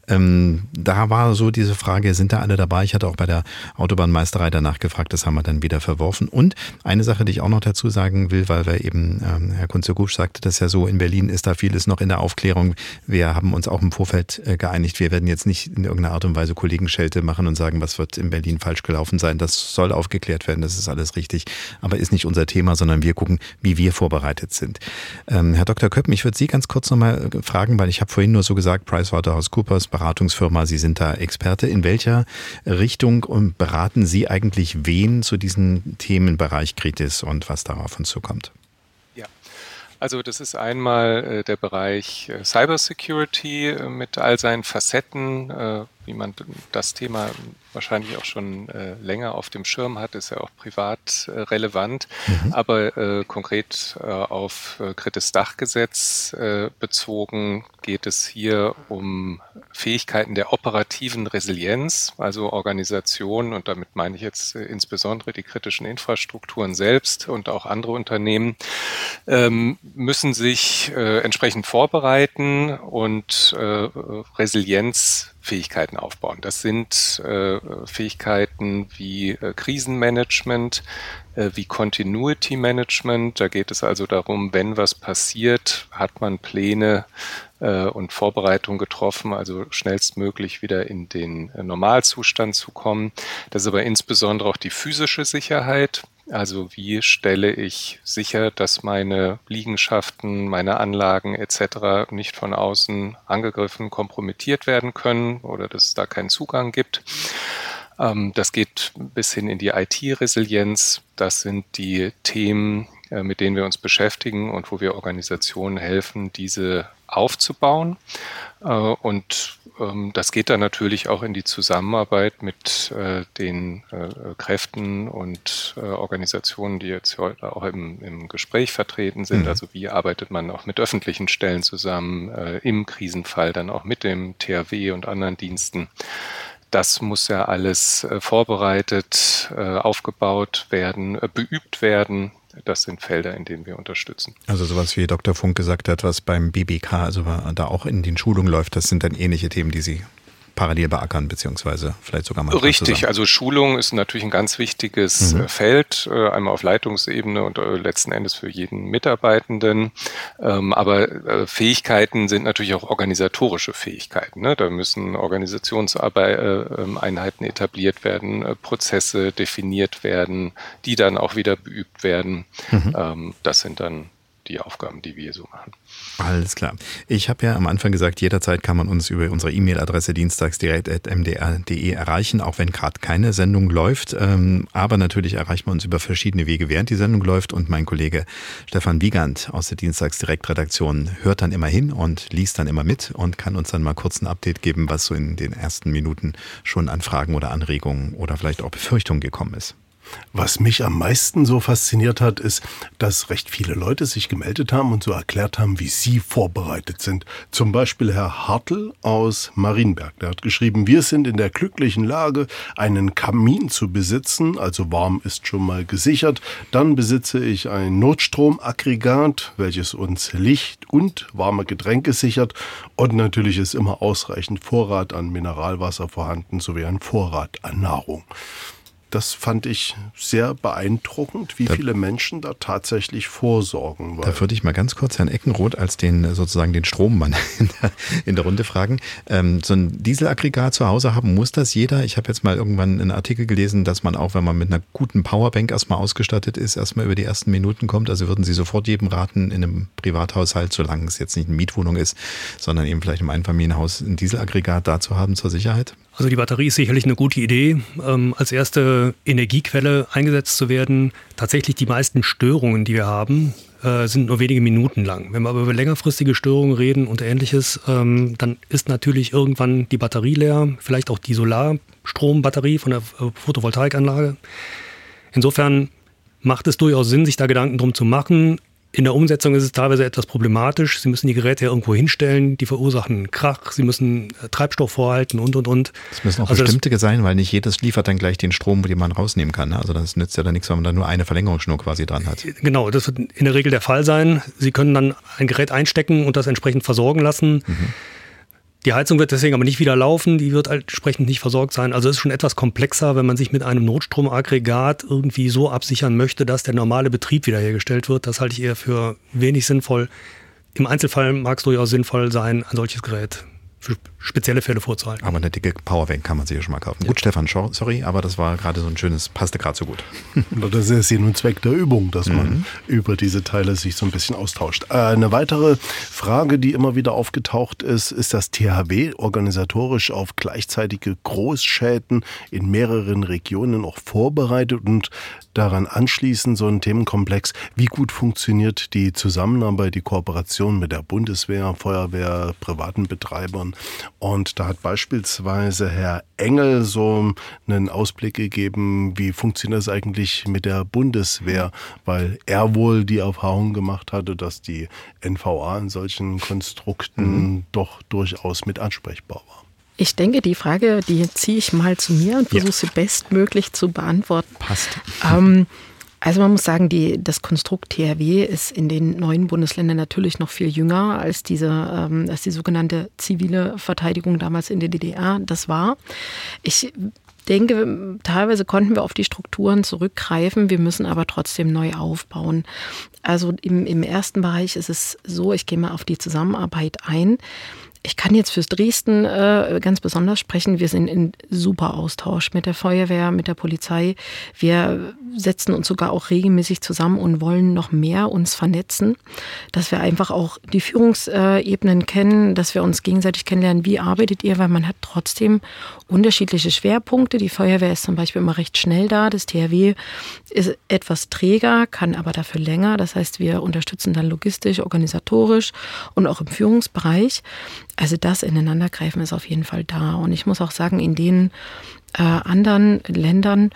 Da war so diese Frage, sind da alle dabei? Ich hatte auch bei der Autobahnmeisterei danach gefragt, das haben wir dann wieder verworfen. Und eine Sache, die ich auch noch dazu sagen will, weil wir eben, Herr Kunze-Gusch sagte das ja so, in Berlin ist da vieles noch in der Aufklärung. Wir haben uns auch im Vorfeld geeinigt, wir werden jetzt nicht in irgendeiner Art und Weise Kollegenschelte machen und sagen, was wird in Berlin falsch gelaufen sein. Das soll aufgeklärt werden, das ist alles richtig, aber ist nicht unser Thema, sondern wir gucken, wie wir vorbereitet sind. Herr Dr. Köppen, ich würde Sie ganz kurz nochmal fragen, weil ich habe vorhin nur so gesagt, PricewaterhouseCoopers, Beratungsfirma, Sie sind da Experte. In welcher Richtung beraten Sie eigentlich wen zu diesem Themenbereich Kritis und was da auf uns zukommt? Ja, also das ist einmal der Bereich Cybersecurity mit all seinen Facetten, wie man das Thema wahrscheinlich auch schon länger auf dem Schirm hat, ist ja auch privat relevant, aber konkret auf Kritis Dachgesetz bezogen geht es hier um Fähigkeiten der operativen Resilienz, also Organisationen, und damit meine ich jetzt insbesondere die kritischen Infrastrukturen selbst und auch andere Unternehmen, müssen sich entsprechend vorbereiten und Resilienzfähigkeiten aufbauen. Das sind Fähigkeiten wie Krisenmanagement, wie Continuity Management. Da geht es also darum, wenn was passiert, hat man Pläne und Vorbereitungen getroffen, also schnellstmöglich wieder in den Normalzustand zu kommen. Das ist aber insbesondere auch die physische Sicherheit. Also wie stelle ich sicher, dass meine Liegenschaften, meine Anlagen etc. nicht von außen angegriffen, kompromittiert werden können oder dass es da keinen Zugang gibt. Das geht bis hin in die IT-Resilienz. Das sind die Themen, mit denen wir uns beschäftigen und wo wir Organisationen helfen, diese aufzubauen. Und das geht dann natürlich auch in die Zusammenarbeit mit den Kräften und Organisationen, die jetzt heute auch im Gespräch vertreten sind. Also wie arbeitet man auch mit öffentlichen Stellen zusammen, im Krisenfall dann auch mit dem THW und anderen Diensten. Das muss ja alles vorbereitet, aufgebaut werden, beübt werden. Das sind Felder, in denen wir unterstützen. Also sowas wie Dr. Funk gesagt hat, was beim BBK, also da auch in den Schulungen läuft, das sind dann ähnliche Themen, die Sie parallel beackern, beziehungsweise vielleicht sogar mal Richtig, zusammen. also Schulung ist natürlich ein ganz wichtiges Feld, einmal auf Leitungsebene und letzten Endes für jeden Mitarbeitenden. Aber Fähigkeiten sind natürlich auch organisatorische Fähigkeiten. Ne? Da müssen Organisationseinheiten etabliert werden, Prozesse definiert werden, die dann auch wieder beübt werden. Das sind dann die Aufgaben, die wir so machen. Alles klar. Ich habe ja am Anfang gesagt, jederzeit kann man uns über unsere E-Mail-Adresse dienstagsdirekt@mdr.de erreichen, auch wenn gerade keine Sendung läuft. Aber natürlich erreicht man uns über verschiedene Wege, während die Sendung läuft. Und mein Kollege Stefan Wiegand aus der Dienstagsdirekt-Redaktion hört dann immer hin und liest dann immer mit und kann uns dann mal kurz ein Update geben, was so in den ersten Minuten schon an Fragen oder Anregungen oder vielleicht auch Befürchtungen gekommen ist. Was mich am meisten so fasziniert hat, ist, dass recht viele Leute sich gemeldet haben und so erklärt haben, wie sie vorbereitet sind. Zum Beispiel Herr Hartl aus Marienberg. Der hat geschrieben, wir sind in der glücklichen Lage, einen Kamin zu besitzen, also warm ist schon mal gesichert. Dann besitze ich ein Notstromaggregat, welches uns Licht und warme Getränke sichert. Und natürlich ist immer ausreichend Vorrat an Mineralwasser vorhanden, sowie ein Vorrat an Nahrung. Das fand ich sehr beeindruckend, wie viele Menschen da tatsächlich vorsorgen. Da würde ich mal ganz kurz Herrn Eckenroth als den Strommann in der Runde fragen. So ein Dieselaggregat zu Hause haben, muss das jeder? Ich habe jetzt mal irgendwann einen Artikel gelesen, dass man auch, wenn man mit einer guten Powerbank erstmal ausgestattet ist, erstmal über die ersten Minuten kommt. Also würden Sie sofort jedem raten, in einem Privathaushalt, solange es jetzt nicht eine Mietwohnung ist, sondern eben vielleicht im Einfamilienhaus ein Dieselaggregat da zu haben zur Sicherheit? Also die Batterie ist sicherlich eine gute Idee, als erste Energiequelle eingesetzt zu werden. Tatsächlich die meisten Störungen, die wir haben, sind nur wenige Minuten lang. Wenn wir aber über längerfristige Störungen reden und Ähnliches, dann ist natürlich irgendwann die Batterie leer, vielleicht auch die Solarstrombatterie von der Photovoltaikanlage. Insofern macht es durchaus Sinn, sich da Gedanken drum zu machen. In der Umsetzung ist es teilweise etwas problematisch. Sie müssen die Geräte ja irgendwo hinstellen, die verursachen Krach, sie müssen Treibstoff vorhalten und. Das müssen auch bestimmte sein, weil nicht jedes liefert dann gleich den Strom, den man rausnehmen kann. Also das nützt ja dann nichts, wenn man da nur eine Verlängerungsschnur quasi dran hat. Genau, das wird in der Regel der Fall sein. Sie können dann ein Gerät einstecken und das entsprechend versorgen lassen. Die Heizung wird deswegen aber nicht wieder laufen, die wird entsprechend nicht versorgt sein. Also es ist schon etwas komplexer, wenn man sich mit einem Notstromaggregat irgendwie so absichern möchte, dass der normale Betrieb wiederhergestellt wird. Das halte ich eher für wenig sinnvoll. Im Einzelfall mag es durchaus sinnvoll sein, ein solches Gerät für spezielle Fälle vorzuhalten. Aber eine dicke Powerbank kann man sich ja schon mal kaufen. Ja. Gut, Stefan, sorry, aber das war gerade so ein schönes, passte gerade so gut. Das ist Sinn und Zweck der Übung, dass man über diese Teile sich so ein bisschen austauscht. Eine weitere Frage, die immer wieder aufgetaucht ist, ist das THW organisatorisch auf gleichzeitige Großschäden in mehreren Regionen auch vorbereitet und daran anschließend so ein Themenkomplex, wie gut funktioniert die Zusammenarbeit, die Kooperation mit der Bundeswehr, Feuerwehr, privaten Betreibern. Und da hat beispielsweise Herr Engel so einen Ausblick gegeben, wie funktioniert das eigentlich mit der Bundeswehr, weil er wohl die Erfahrung gemacht hatte, dass die NVA in solchen Konstrukten doch durchaus mit ansprechbar war. Ich denke, die Frage, die ziehe ich mal zu mir und versuche sie bestmöglich zu beantworten. Passt. Also man muss sagen, das Konstrukt THW ist in den neuen Bundesländern natürlich noch viel jünger als die sogenannte zivile Verteidigung damals in der DDR das war. Ich denke, teilweise konnten wir auf die Strukturen zurückgreifen, wir müssen aber trotzdem neu aufbauen. Also im ersten Bereich ist es so, ich gehe mal auf die Zusammenarbeit ein. Ich kann jetzt fürs Dresden ganz besonders sprechen. Wir sind in super Austausch mit der Feuerwehr, mit der Polizei. Wir setzen uns sogar auch regelmäßig zusammen und wollen noch mehr uns vernetzen, dass wir einfach auch die Führungsebenen kennen, dass wir uns gegenseitig kennenlernen. Wie arbeitet ihr? Weil man hat trotzdem unterschiedliche Schwerpunkte. Die Feuerwehr ist zum Beispiel immer recht schnell da. Das THW ist etwas träger, kann aber dafür länger. Das heißt, wir unterstützen dann logistisch, organisatorisch und auch im Führungsbereich. Also das Ineinandergreifen ist auf jeden Fall da. Und ich muss auch sagen, in den anderen Ländern,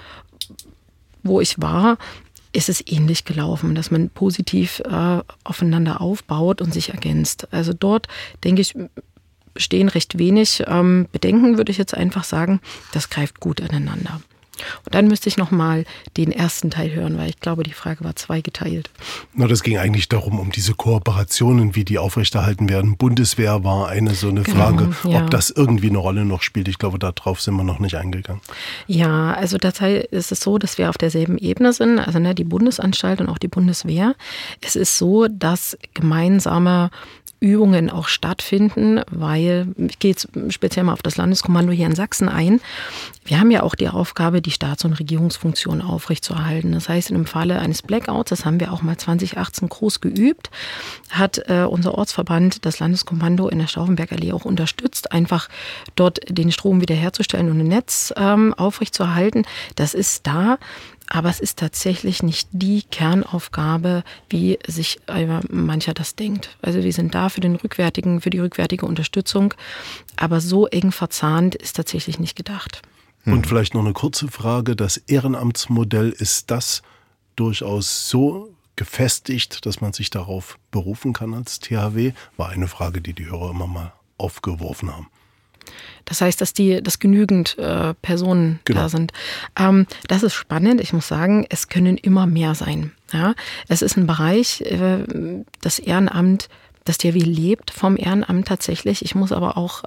wo ich war, ist es ähnlich gelaufen, dass man positiv aufeinander aufbaut und sich ergänzt. Also dort, denke ich, bestehen recht wenig Bedenken, würde ich jetzt einfach sagen. Das greift gut ineinander. Und dann müsste ich nochmal den ersten Teil hören, weil ich glaube, die Frage war zweigeteilt. Na, das ging eigentlich darum, um diese Kooperationen, wie die aufrechterhalten werden. Bundeswehr war so eine Frage, ob das irgendwie eine Rolle noch spielt. Ich glaube, darauf sind wir noch nicht eingegangen. Ja, also derzeit ist es so, dass wir auf derselben Ebene sind, also die Bundesanstalt und auch die Bundeswehr. Es ist so, dass gemeinsame Übungen auch stattfinden, weil, ich gehe jetzt speziell mal auf das Landeskommando hier in Sachsen ein, wir haben ja auch die Aufgabe, die Staats- und Regierungsfunktion aufrechtzuerhalten. Das heißt, im Falle eines Blackouts, das haben wir auch mal 2018 groß geübt, hat unser Ortsverband das Landeskommando in der Stauffenbergallee auch unterstützt, einfach dort den Strom wiederherzustellen und ein Netz aufrechtzuerhalten. Das ist da. Aber es ist tatsächlich nicht die Kernaufgabe, wie sich mancher das denkt. Also wir sind da für die rückwärtige Unterstützung, aber so eng verzahnt ist tatsächlich nicht gedacht. Und vielleicht noch eine kurze Frage, das Ehrenamtsmodell, ist das durchaus so gefestigt, dass man sich darauf berufen kann als THW? War eine Frage, die die Hörer immer mal aufgeworfen haben. Das heißt, dass genügend Personen da sind. Das ist spannend. Ich muss sagen, es können immer mehr sein. Ja? Es ist ein Bereich, das Ehrenamt, das THW lebt vom Ehrenamt tatsächlich. Ich muss aber auch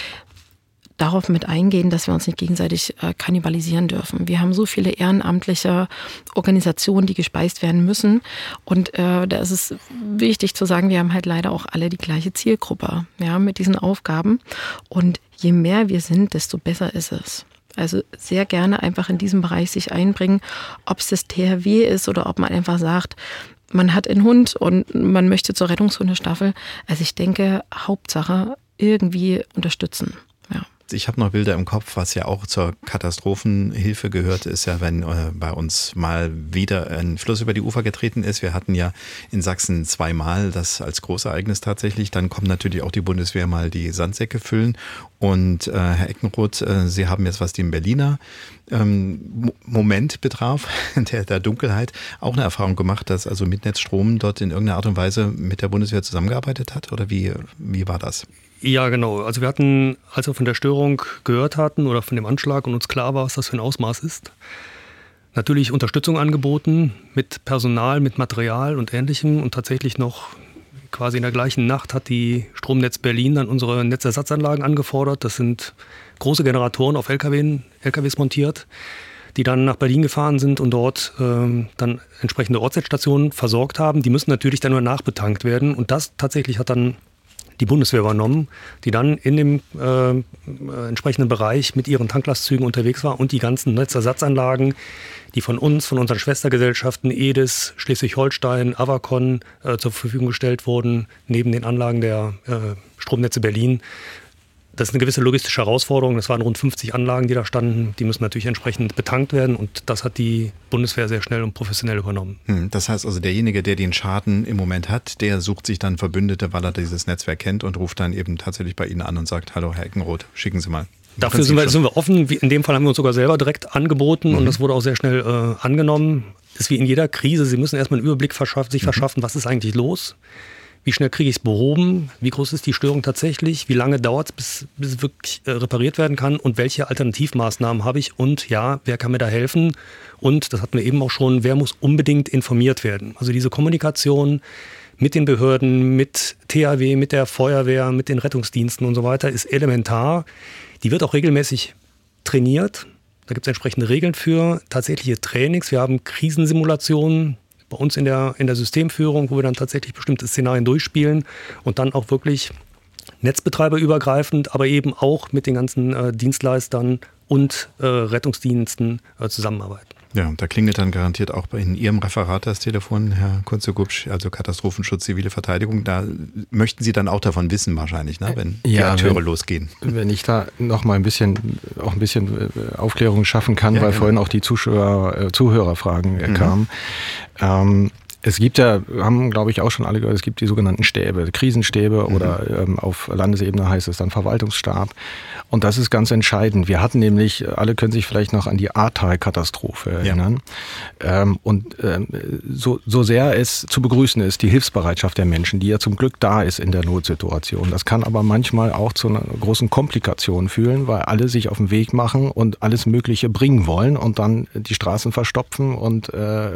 darauf mit eingehen, dass wir uns nicht gegenseitig kannibalisieren dürfen. Wir haben so viele ehrenamtliche Organisationen, die gespeist werden müssen. Und da ist es wichtig zu sagen, wir haben halt leider auch alle die gleiche Zielgruppe, ja, mit diesen Aufgaben. Und je mehr wir sind, desto besser ist es. Also sehr gerne einfach in diesem Bereich sich einbringen, ob es das THW ist oder ob man einfach sagt, man hat einen Hund und man möchte zur Rettungshundestaffel. Also ich denke, Hauptsache irgendwie unterstützen. Ja. Ich habe noch Bilder im Kopf, was ja auch zur Katastrophenhilfe gehört, ist ja, wenn bei uns mal wieder ein Fluss über die Ufer getreten ist. Wir hatten ja in Sachsen zweimal das als Großereignis tatsächlich. Dann kommt natürlich auch die Bundeswehr mal die Sandsäcke füllen. Und Herr Eckenroth, Sie haben jetzt, was den Berliner Moment betraf, der Dunkelheit, auch eine Erfahrung gemacht, dass also Midnetz-Strom dort in irgendeiner Art und Weise mit der Bundeswehr zusammengearbeitet hat? Oder wie war das? Ja, genau. Also wir hatten, als wir von der Störung gehört hatten oder von dem Anschlag und uns klar war, was das für ein Ausmaß ist, natürlich Unterstützung angeboten mit Personal, mit Material und Ähnlichem. Und tatsächlich noch quasi in der gleichen Nacht hat die Stromnetz Berlin dann unsere Netzersatzanlagen angefordert. Das sind große Generatoren auf LKWs montiert, die dann nach Berlin gefahren sind und dort dann entsprechende Ortsnetzstationen versorgt haben. Die müssen natürlich dann nur nachbetankt werden. Und das tatsächlich hat dann die Bundeswehr übernommen, die dann in dem entsprechenden Bereich mit ihren Tanklastzügen unterwegs war und die ganzen Netzersatzanlagen, die von uns, von unseren Schwestergesellschaften EDIS, Schleswig-Holstein, Avacon zur Verfügung gestellt wurden, neben den Anlagen der Stromnetze Berlin. Das ist eine gewisse logistische Herausforderung. Das waren rund 50 Anlagen, die da standen. Die müssen natürlich entsprechend betankt werden und das hat die Bundeswehr sehr schnell und professionell übernommen. Das heißt also, derjenige, der den Schaden im Moment hat, der sucht sich dann Verbündete, weil er dieses Netzwerk kennt und ruft dann eben tatsächlich bei Ihnen an und sagt, hallo Herr Eckenroth, schicken Sie mal. Dafür sind wir offen. In dem Fall haben wir uns sogar selber direkt angeboten und das wurde auch sehr schnell angenommen. Das ist wie in jeder Krise. Sie müssen erstmal einen Überblick sich verschaffen, was ist eigentlich los? Wie schnell kriege ich es behoben? Wie groß ist die Störung tatsächlich? Wie lange dauert es, bis es wirklich repariert werden kann? Und welche Alternativmaßnahmen habe ich? Und ja, wer kann mir da helfen? Und, das hatten wir eben auch schon, wer muss unbedingt informiert werden? Also diese Kommunikation mit den Behörden, mit THW, mit der Feuerwehr, mit den Rettungsdiensten und so weiter ist elementar. Die wird auch regelmäßig trainiert. Da gibt es entsprechende Regeln für, tatsächliche Trainings. Wir haben Krisensimulationen bei uns in der Systemführung, wo wir dann tatsächlich bestimmte Szenarien durchspielen und dann auch wirklich netzbetreiberübergreifend, aber eben auch mit den ganzen Dienstleistern und Rettungsdiensten zusammenarbeiten. Ja, da klingelt dann garantiert auch in Ihrem Referat das Telefon, Herr Kunze-Gubsch, also Katastrophenschutz, zivile Verteidigung. Da möchten Sie dann auch davon wissen wahrscheinlich, ne, wenn die Akteure losgehen. Wenn ich da noch mal ein bisschen Aufklärung schaffen kann, weil vorhin auch die Zuhörerfragen kamen. Es gibt haben glaube ich auch schon alle gehört, es gibt die sogenannten Stäbe, Krisenstäbe oder auf Landesebene heißt es dann Verwaltungsstab. Und das ist ganz entscheidend. Wir hatten nämlich, alle können sich vielleicht noch an die Ahrtal-Katastrophe erinnern. So sehr es zu begrüßen ist, die Hilfsbereitschaft der Menschen, die ja zum Glück da ist in der Notsituation. Das kann aber manchmal auch zu einer großen Komplikation führen, weil alle sich auf den Weg machen und alles Mögliche bringen wollen und dann die Straßen verstopfen und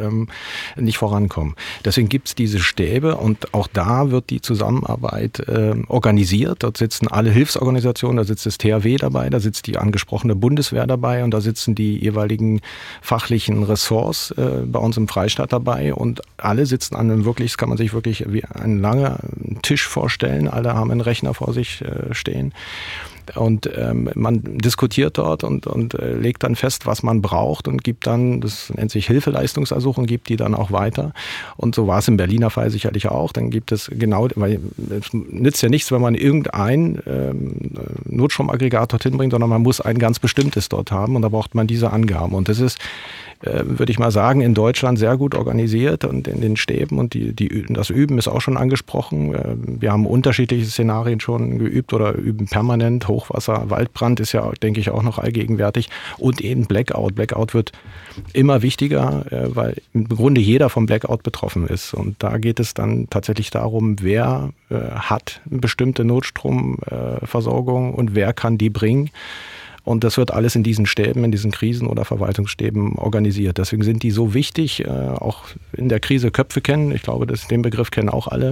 nicht vorankommen. Deswegen gibt es diese Stäbe und auch da wird die Zusammenarbeit organisiert. Dort sitzen alle Hilfsorganisationen, da sitzt das THW dabei, da sitzt die angesprochene Bundeswehr dabei und da sitzen die jeweiligen fachlichen Ressorts bei uns im Freistaat dabei und alle sitzen an einem wirklich, das kann man sich wirklich wie einen langen Tisch vorstellen, alle haben einen Rechner vor sich stehen. Und man diskutiert dort und legt dann fest, was man braucht und gibt dann, das nennt sich Hilfeleistungsersuchung, gibt die dann auch weiter. Und so war es im Berliner Fall sicherlich auch. Dann gibt es genau, weil es nützt ja nichts, wenn man irgendein Notstromaggregat dorthin bringt, sondern man muss ein ganz bestimmtes dort haben und da braucht man diese Angaben. Und das ist, würde ich mal sagen, in Deutschland sehr gut organisiert und in den Stäben und das Üben ist auch schon angesprochen. Wir haben unterschiedliche Szenarien schon geübt oder üben permanent. Hochwasser, Waldbrand ist ja, denke ich, auch noch allgegenwärtig und eben Blackout. Blackout wird immer wichtiger, weil im Grunde jeder vom Blackout betroffen ist und da geht es dann tatsächlich darum, wer hat eine bestimmte Notstromversorgung und wer kann die bringen. Und das wird alles in diesen Stäben, in diesen Krisen- oder Verwaltungsstäben organisiert. Deswegen sind die so wichtig, auch in der Krise Köpfe kennen. Ich glaube, den Begriff kennen auch alle.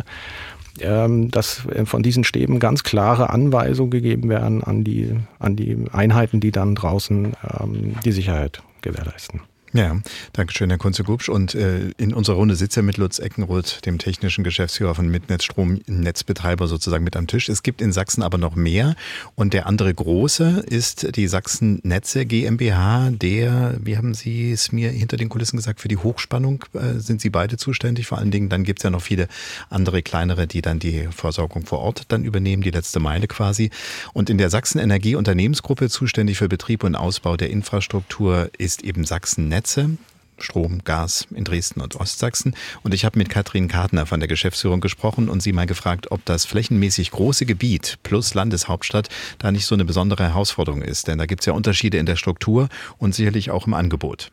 Dass von diesen Stäben ganz klare Anweisungen gegeben werden an die Einheiten, die dann draußen die Sicherheit gewährleisten. Ja, danke schön, Herr Kunze-Gubsch. Und in unserer Runde sitzt ja mit Lutz Eckenroth, dem technischen Geschäftsführer von Mitnetzstrom, Netzbetreiber sozusagen mit am Tisch. Es gibt in Sachsen aber noch mehr. Und der andere große ist die Sachsen Netze GmbH. Wie haben Sie es mir hinter den Kulissen gesagt, für die Hochspannung sind Sie beide zuständig. Vor allen Dingen, dann gibt es ja noch viele andere kleinere, die dann die Versorgung vor Ort dann übernehmen, die letzte Meile quasi. Und in der Sachsen Energie Unternehmensgruppe zuständig für Betrieb und Ausbau der Infrastruktur ist eben Sachsen Netze. Strom, Gas in Dresden und Ostsachsen. Und ich habe mit Katrin Kartner von der Geschäftsführung gesprochen und sie mal gefragt, ob das flächenmäßig große Gebiet plus Landeshauptstadt da nicht so eine besondere Herausforderung ist. Denn da gibt es ja Unterschiede in der Struktur und sicherlich auch im Angebot.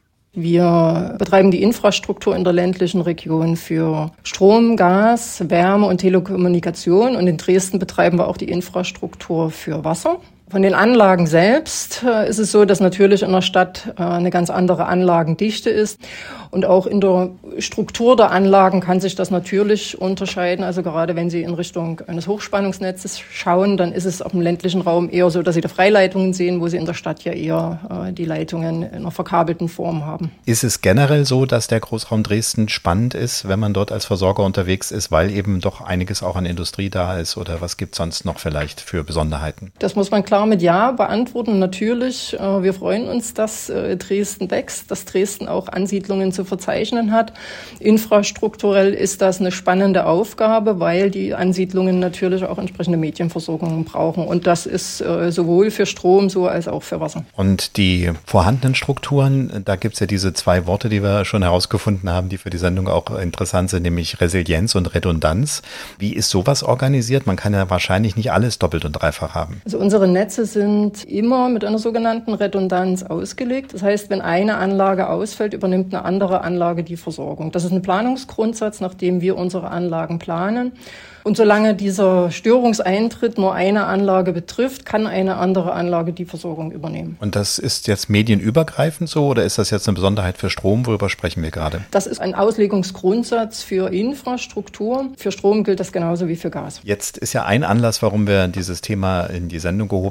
Wir betreiben die Infrastruktur in der ländlichen Region für Strom, Gas, Wärme und Telekommunikation. Und in Dresden betreiben wir auch die Infrastruktur für Wasser. Von den Anlagen selbst ist es so, dass natürlich in der Stadt eine ganz andere Anlagendichte ist. Und auch in der Struktur der Anlagen kann sich das natürlich unterscheiden. Also gerade wenn Sie in Richtung eines Hochspannungsnetzes schauen, dann ist es auf dem ländlichen Raum eher so, dass Sie da Freileitungen sehen, wo Sie in der Stadt ja eher die Leitungen in einer verkabelten Form haben. Ist es generell so, dass der Großraum Dresden spannend ist, wenn man dort als Versorger unterwegs ist, weil eben doch einiges auch an Industrie da ist? Oder was gibt es sonst noch vielleicht für Besonderheiten? Das muss man klar mit Ja beantworten. Natürlich, wir freuen uns, dass Dresden wächst, dass Dresden auch Ansiedlungen zu verzeichnen hat. Infrastrukturell ist das eine spannende Aufgabe, weil die Ansiedlungen natürlich auch entsprechende Medienversorgungen brauchen. Und das ist sowohl für Strom so als auch für Wasser. Und die vorhandenen Strukturen, da gibt es ja diese zwei Worte, die wir schon herausgefunden haben, die für die Sendung auch interessant sind, nämlich Resilienz und Redundanz. Wie ist sowas organisiert? Man kann ja wahrscheinlich nicht alles doppelt und dreifach haben. Also unsere Netze sind immer mit einer sogenannten Redundanz ausgelegt. Das heißt, wenn eine Anlage ausfällt, übernimmt eine andere Anlage die Versorgung. Das ist ein Planungsgrundsatz, nach dem wir unsere Anlagen planen. Und solange dieser Störungseintritt nur eine Anlage betrifft, kann eine andere Anlage die Versorgung übernehmen. Und das ist jetzt medienübergreifend so oder ist das jetzt eine Besonderheit für Strom? Worüber sprechen wir gerade? Das ist ein Auslegungsgrundsatz für Infrastruktur. Für Strom gilt das genauso wie für Gas. Jetzt ist ja ein Anlass, warum wir dieses Thema in die Sendung gehoben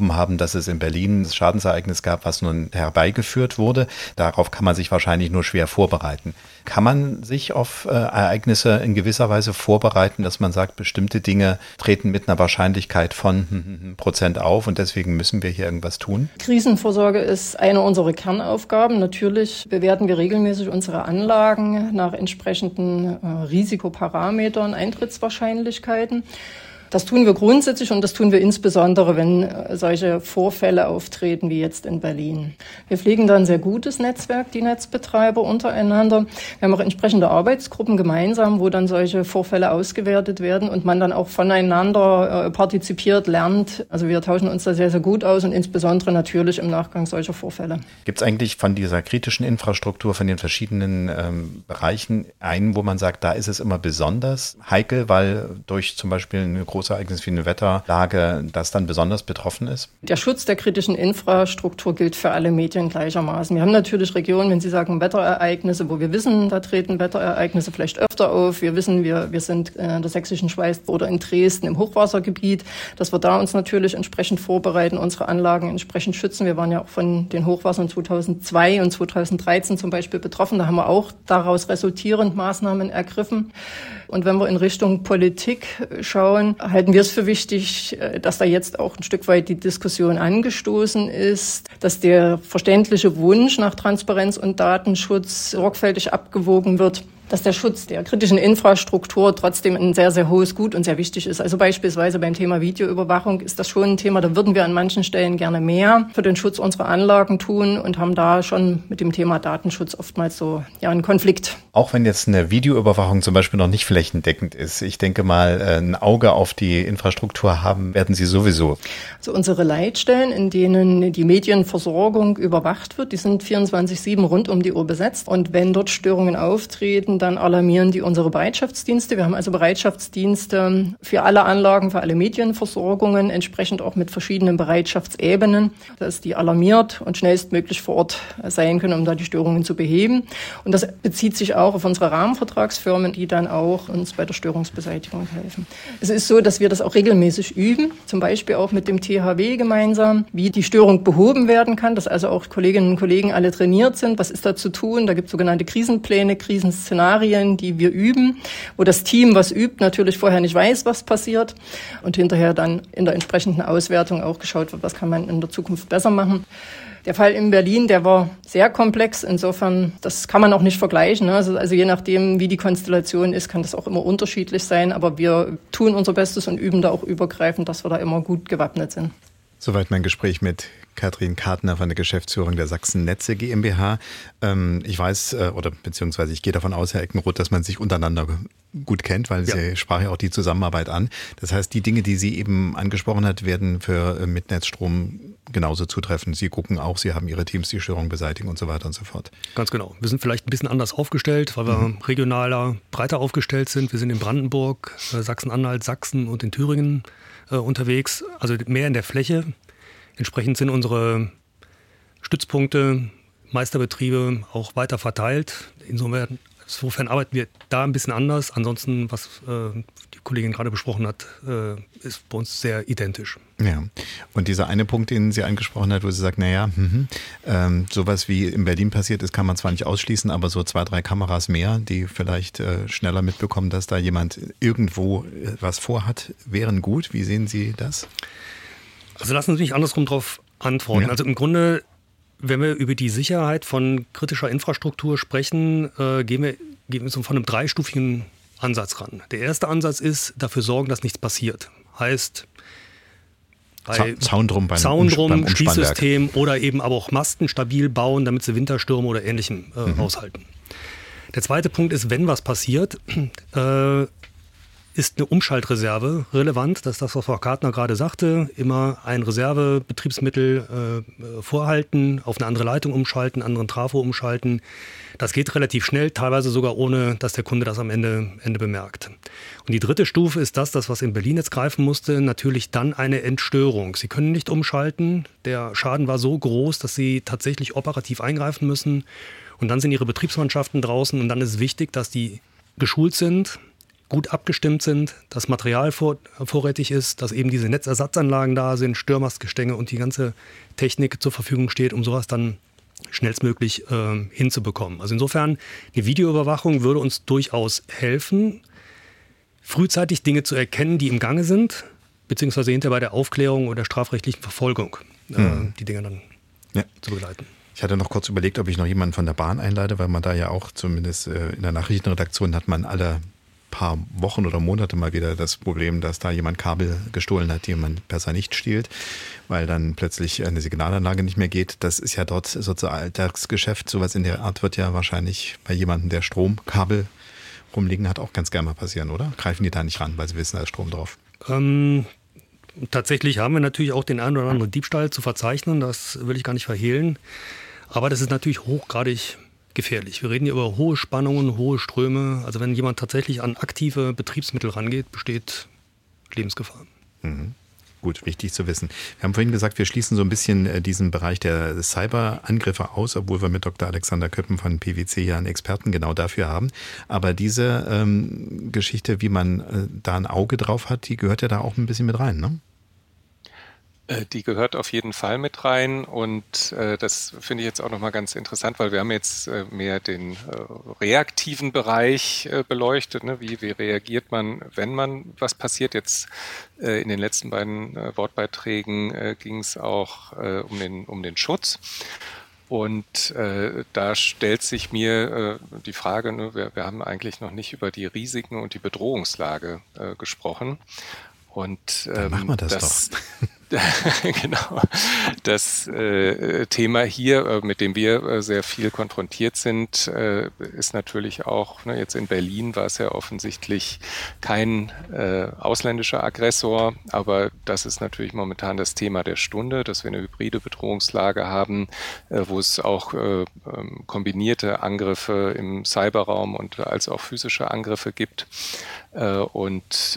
behoben haben, dass es in Berlin ein Schadensereignis gab, was nun herbeigeführt wurde. Darauf kann man sich wahrscheinlich nur schwer vorbereiten. Kann man sich auf Ereignisse in gewisser Weise vorbereiten, dass man sagt, bestimmte Dinge treten mit einer Wahrscheinlichkeit von Prozent auf und deswegen müssen wir hier irgendwas tun? Krisenvorsorge ist eine unserer Kernaufgaben. Natürlich bewerten wir regelmäßig unsere Anlagen nach entsprechenden Risikoparametern, Eintrittswahrscheinlichkeiten. Das tun wir grundsätzlich und das tun wir insbesondere, wenn solche Vorfälle auftreten wie jetzt in Berlin. Wir pflegen da ein sehr gutes Netzwerk, die Netzbetreiber untereinander. Wir haben auch entsprechende Arbeitsgruppen gemeinsam, wo dann solche Vorfälle ausgewertet werden und man dann auch voneinander partizipiert, lernt. Also wir tauschen uns da sehr, sehr gut aus und insbesondere natürlich im Nachgang solcher Vorfälle. Gibt es eigentlich von dieser kritischen Infrastruktur, von den verschiedenen Bereichen einen, wo man sagt, da ist es immer besonders heikel, weil durch zum Beispiel eine große Ereignis wie eine Wetterlage, das dann besonders betroffen ist? Der Schutz der kritischen Infrastruktur gilt für alle Medien gleichermaßen. Wir haben natürlich Regionen, wenn Sie sagen Wetterereignisse, wo wir wissen, da treten Wetterereignisse vielleicht öfter auf. Wir wissen, wir sind in der Sächsischen Schweiz oder in Dresden im Hochwassergebiet, dass wir da uns natürlich entsprechend vorbereiten, unsere Anlagen entsprechend schützen. Wir waren ja auch von den Hochwassern 2002 und 2013 zum Beispiel betroffen. Da haben wir auch daraus resultierend Maßnahmen ergriffen. Und wenn wir in Richtung Politik schauen, halten wir es für wichtig, dass da jetzt auch ein Stück weit die Diskussion angestoßen ist, dass der verständliche Wunsch nach Transparenz und Datenschutz sorgfältig abgewogen wird, dass der Schutz der kritischen Infrastruktur trotzdem ein sehr, sehr hohes Gut und sehr wichtig ist. Also beispielsweise beim Thema Videoüberwachung ist das schon ein Thema, da würden wir an manchen Stellen gerne mehr für den Schutz unserer Anlagen tun und haben da schon mit dem Thema Datenschutz oftmals so einen Konflikt. Auch wenn jetzt eine Videoüberwachung zum Beispiel noch nicht flächendeckend ist, ich denke mal, ein Auge auf die Infrastruktur haben werden Sie sowieso. Also unsere Leitstellen, in denen die Medienversorgung überwacht wird, die sind 24/7 rund um die Uhr besetzt. Und wenn dort Störungen auftreten, dann alarmieren die unsere Bereitschaftsdienste. Wir haben also Bereitschaftsdienste für alle Anlagen, für alle Medienversorgungen, entsprechend auch mit verschiedenen Bereitschaftsebenen, dass die alarmiert und schnellstmöglich vor Ort sein können, um da die Störungen zu beheben. Und das bezieht sich auch auf unsere Rahmenvertragsfirmen, die dann auch uns bei der Störungsbeseitigung helfen. Es ist so, dass wir das auch regelmäßig üben, zum Beispiel auch mit dem THW gemeinsam, wie die Störung behoben werden kann, dass also auch Kolleginnen und Kollegen alle trainiert sind. Was ist da zu tun? Da gibt es sogenannte Krisenpläne, Krisenszenarien, die wir üben, wo das Team, was übt, natürlich vorher nicht weiß, was passiert und hinterher dann in der entsprechenden Auswertung auch geschaut wird, was kann man in der Zukunft besser machen. Der Fall in Berlin, der war sehr komplex. Insofern, das kann man auch nicht vergleichen. Also je nachdem, wie die Konstellation ist, kann das auch immer unterschiedlich sein. Aber wir tun unser Bestes und üben da auch übergreifend, dass wir da immer gut gewappnet sind. Soweit mein Gespräch mit Katrin Kartner von der Geschäftsführung der Sachsen Netze GmbH. Ich weiß, beziehungsweise ich gehe davon aus, Herr Eckenroth, dass man sich untereinander gut kennt, weil Sie sprach ja auch die Zusammenarbeit an. Das heißt, die Dinge, die Sie eben angesprochen hat, werden für Mitnetzstrom genauso zutreffen. Sie gucken auch, Sie haben Ihre Teams, die Störung beseitigen und so weiter und so fort. Ganz genau. Wir sind vielleicht ein bisschen anders aufgestellt, weil wir regionaler, breiter aufgestellt sind. Wir sind in Brandenburg, Sachsen-Anhalt, Sachsen und in Thüringen unterwegs, also mehr in der Fläche. Entsprechend sind unsere Stützpunkte, Meisterbetriebe auch weiter verteilt. Insofern arbeiten wir da ein bisschen anders. Ansonsten, was die Kollegin gerade besprochen hat, ist bei uns sehr identisch. Ja, und dieser eine Punkt, den sie angesprochen hat, wo sie sagt, sowas wie in Berlin passiert ist, kann man zwar nicht ausschließen, aber so 2, 3 Kameras mehr, die vielleicht schneller mitbekommen, dass da jemand irgendwo was vorhat, wären gut. Wie sehen Sie das? Also lassen Sie mich andersrum drauf antworten. Ja. Also im Grunde, wenn wir über die Sicherheit von kritischer Infrastruktur sprechen, gehen wir so von einem 3-stufigen Ansatz ran. Der erste Ansatz ist, dafür sorgen, dass nichts passiert. Heißt, Zaun drum, Schließsystem oder eben aber auch Masten stabil bauen, damit sie Winterstürme oder Ähnlichem aushalten. Der zweite Punkt ist, wenn was passiert, ist eine Umschaltreserve relevant. Das ist das, was Frau Kartner gerade sagte. Immer ein Reservebetriebsmittel vorhalten, auf eine andere Leitung umschalten, anderen Trafo umschalten. Das geht relativ schnell, teilweise sogar ohne, dass der Kunde das am Ende bemerkt. Und die dritte Stufe ist das, was in Berlin jetzt greifen musste, natürlich dann eine Entstörung. Sie können nicht umschalten. Der Schaden war so groß, dass Sie tatsächlich operativ eingreifen müssen. Und dann sind Ihre Betriebsmannschaften draußen und dann ist es wichtig, dass die geschult sind, gut abgestimmt sind, dass Material vorrätig ist, dass eben diese Netzersatzanlagen da sind, Störmastgestänge und die ganze Technik zur Verfügung steht, um sowas dann schnellstmöglich hinzubekommen. Also insofern, eine Videoüberwachung würde uns durchaus helfen, frühzeitig Dinge zu erkennen, die im Gange sind, beziehungsweise hinterher bei der Aufklärung oder strafrechtlichen Verfolgung die Dinge dann zu begleiten. Ich hatte noch kurz überlegt, ob ich noch jemanden von der Bahn einleite, weil man da ja auch zumindest in der Nachrichtenredaktion hat man alle paar Wochen oder Monate mal wieder das Problem, dass da jemand Kabel gestohlen hat, die man besser nicht stiehlt, weil dann plötzlich eine Signalanlage nicht mehr geht. Das ist ja dort sozusagen Alltagsgeschäft. Sowas in der Art wird ja wahrscheinlich bei jemandem, der Stromkabel rumliegen hat, auch ganz gerne mal passieren, oder? Greifen die da nicht ran, weil sie wissen, da ist Strom drauf? Tatsächlich haben wir natürlich auch den einen oder anderen Diebstahl zu verzeichnen, das will ich gar nicht verhehlen. Aber das ist natürlich hochgradig gefährlich. Wir reden hier über hohe Spannungen, hohe Ströme. Also wenn jemand tatsächlich an aktive Betriebsmittel rangeht, besteht Lebensgefahr. Mhm. Gut, wichtig zu wissen. Wir haben vorhin gesagt, wir schließen so ein bisschen diesen Bereich der Cyberangriffe aus, obwohl wir mit Dr. Alexander Köppen von PwC ja einen Experten genau dafür haben. Aber diese Geschichte, wie man da ein Auge drauf hat, die gehört ja da auch ein bisschen mit rein, ne? Die gehört auf jeden Fall mit rein und das finde ich jetzt auch nochmal ganz interessant, weil wir haben jetzt mehr den reaktiven Bereich beleuchtet. Ne? Wie reagiert man, wenn man was passiert? Jetzt in den letzten beiden Wortbeiträgen ging es auch um den Schutz. Und da stellt sich mir die Frage, ne, wir haben eigentlich noch nicht über die Risiken und die Bedrohungslage gesprochen. Und dann machen wir das doch. Genau. Das Thema hier, mit dem wir sehr viel konfrontiert sind, ist natürlich auch, ne, jetzt in Berlin war es ja offensichtlich kein ausländischer Aggressor, aber das ist natürlich momentan das Thema der Stunde, dass wir eine hybride Bedrohungslage haben, wo es auch kombinierte Angriffe im Cyberraum und als auch physische Angriffe gibt. Und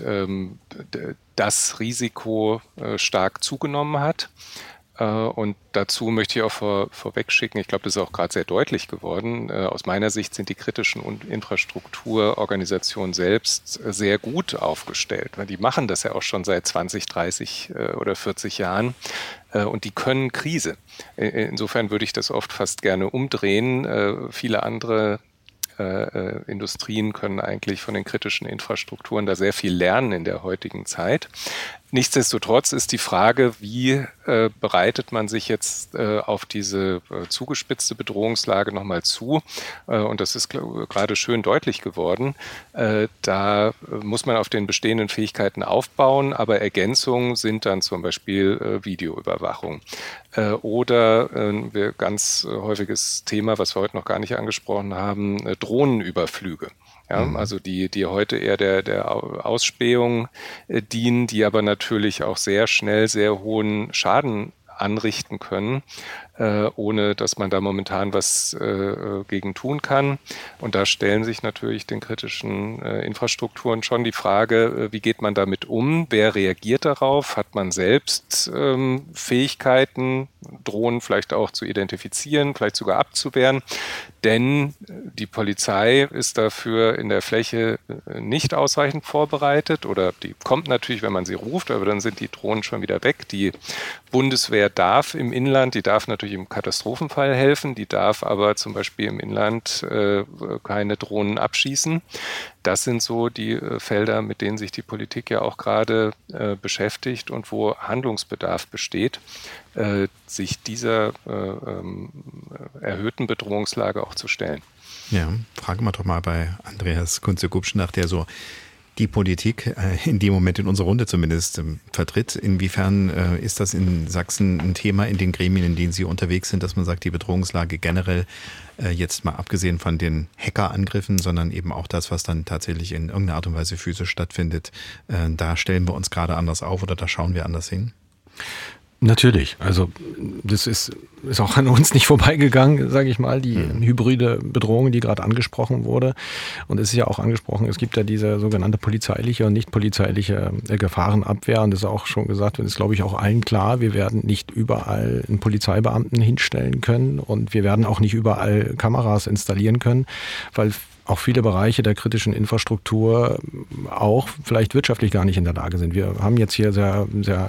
das Risiko stark zugenommen hat. Und dazu möchte ich auch vorweg schicken, ich glaube, das ist auch gerade sehr deutlich geworden. Aus meiner Sicht sind die kritischen Infrastrukturorganisationen selbst sehr gut aufgestellt. Die machen das ja auch schon seit 20, 30 oder 40 Jahren. Und die können Krise. Insofern würde ich das oft fast gerne umdrehen. Viele andere Industrien können eigentlich von den kritischen Infrastrukturen da sehr viel lernen in der heutigen Zeit. Nichtsdestotrotz ist die Frage, wie bereitet man sich jetzt auf diese zugespitzte Bedrohungslage nochmal zu? Und das ist gerade schön deutlich geworden. Da muss man auf den bestehenden Fähigkeiten aufbauen, aber Ergänzungen sind dann zum Beispiel Videoüberwachung. Oder ein ganz häufiges Thema, was wir heute noch gar nicht angesprochen haben, Drohnenüberflüge. Ja, also die heute eher der Ausspähung dienen, die aber natürlich auch sehr schnell sehr hohen Schaden anrichten können, ohne dass man da momentan was gegen tun kann. Und da stellen sich natürlich den kritischen Infrastrukturen schon die Frage, wie geht man damit um? Wer reagiert darauf? Hat man selbst Fähigkeiten, Drohnen vielleicht auch zu identifizieren, vielleicht sogar abzuwehren? Denn die Polizei ist dafür in der Fläche nicht ausreichend vorbereitet oder die kommt natürlich, wenn man sie ruft, aber dann sind die Drohnen schon wieder weg. Die Bundeswehr darf im Inland, die darf natürlich im Katastrophenfall helfen, die darf aber zum Beispiel im Inland keine Drohnen abschießen. Das sind so die Felder, mit denen sich die Politik ja auch gerade beschäftigt und wo Handlungsbedarf besteht, sich dieser erhöhten Bedrohungslage auch zu stellen. Ja, fragen wir doch mal bei Andreas Kunze-Gubsch nach, der so die Politik in dem Moment in unserer Runde zumindest vertritt. Inwiefern ist das in Sachsen ein Thema in den Gremien, in denen Sie unterwegs sind, dass man sagt, die Bedrohungslage generell, jetzt mal abgesehen von den Hackerangriffen, sondern eben auch das, was dann tatsächlich in irgendeiner Art und Weise physisch stattfindet, da stellen wir uns gerade anders auf oder da schauen wir anders hin? Natürlich, also das ist auch an uns nicht vorbeigegangen, sage ich mal, die hybride Bedrohung, die gerade angesprochen wurde. Und es ist ja auch angesprochen, es gibt ja diese sogenannte polizeiliche und nicht polizeiliche Gefahrenabwehr. Und das ist auch schon gesagt, und das ist, glaube ich, auch allen klar, wir werden nicht überall einen Polizeibeamten hinstellen können und wir werden auch nicht überall Kameras installieren können, weil auch viele Bereiche der kritischen Infrastruktur auch vielleicht wirtschaftlich gar nicht in der Lage sind. Wir haben jetzt hier sehr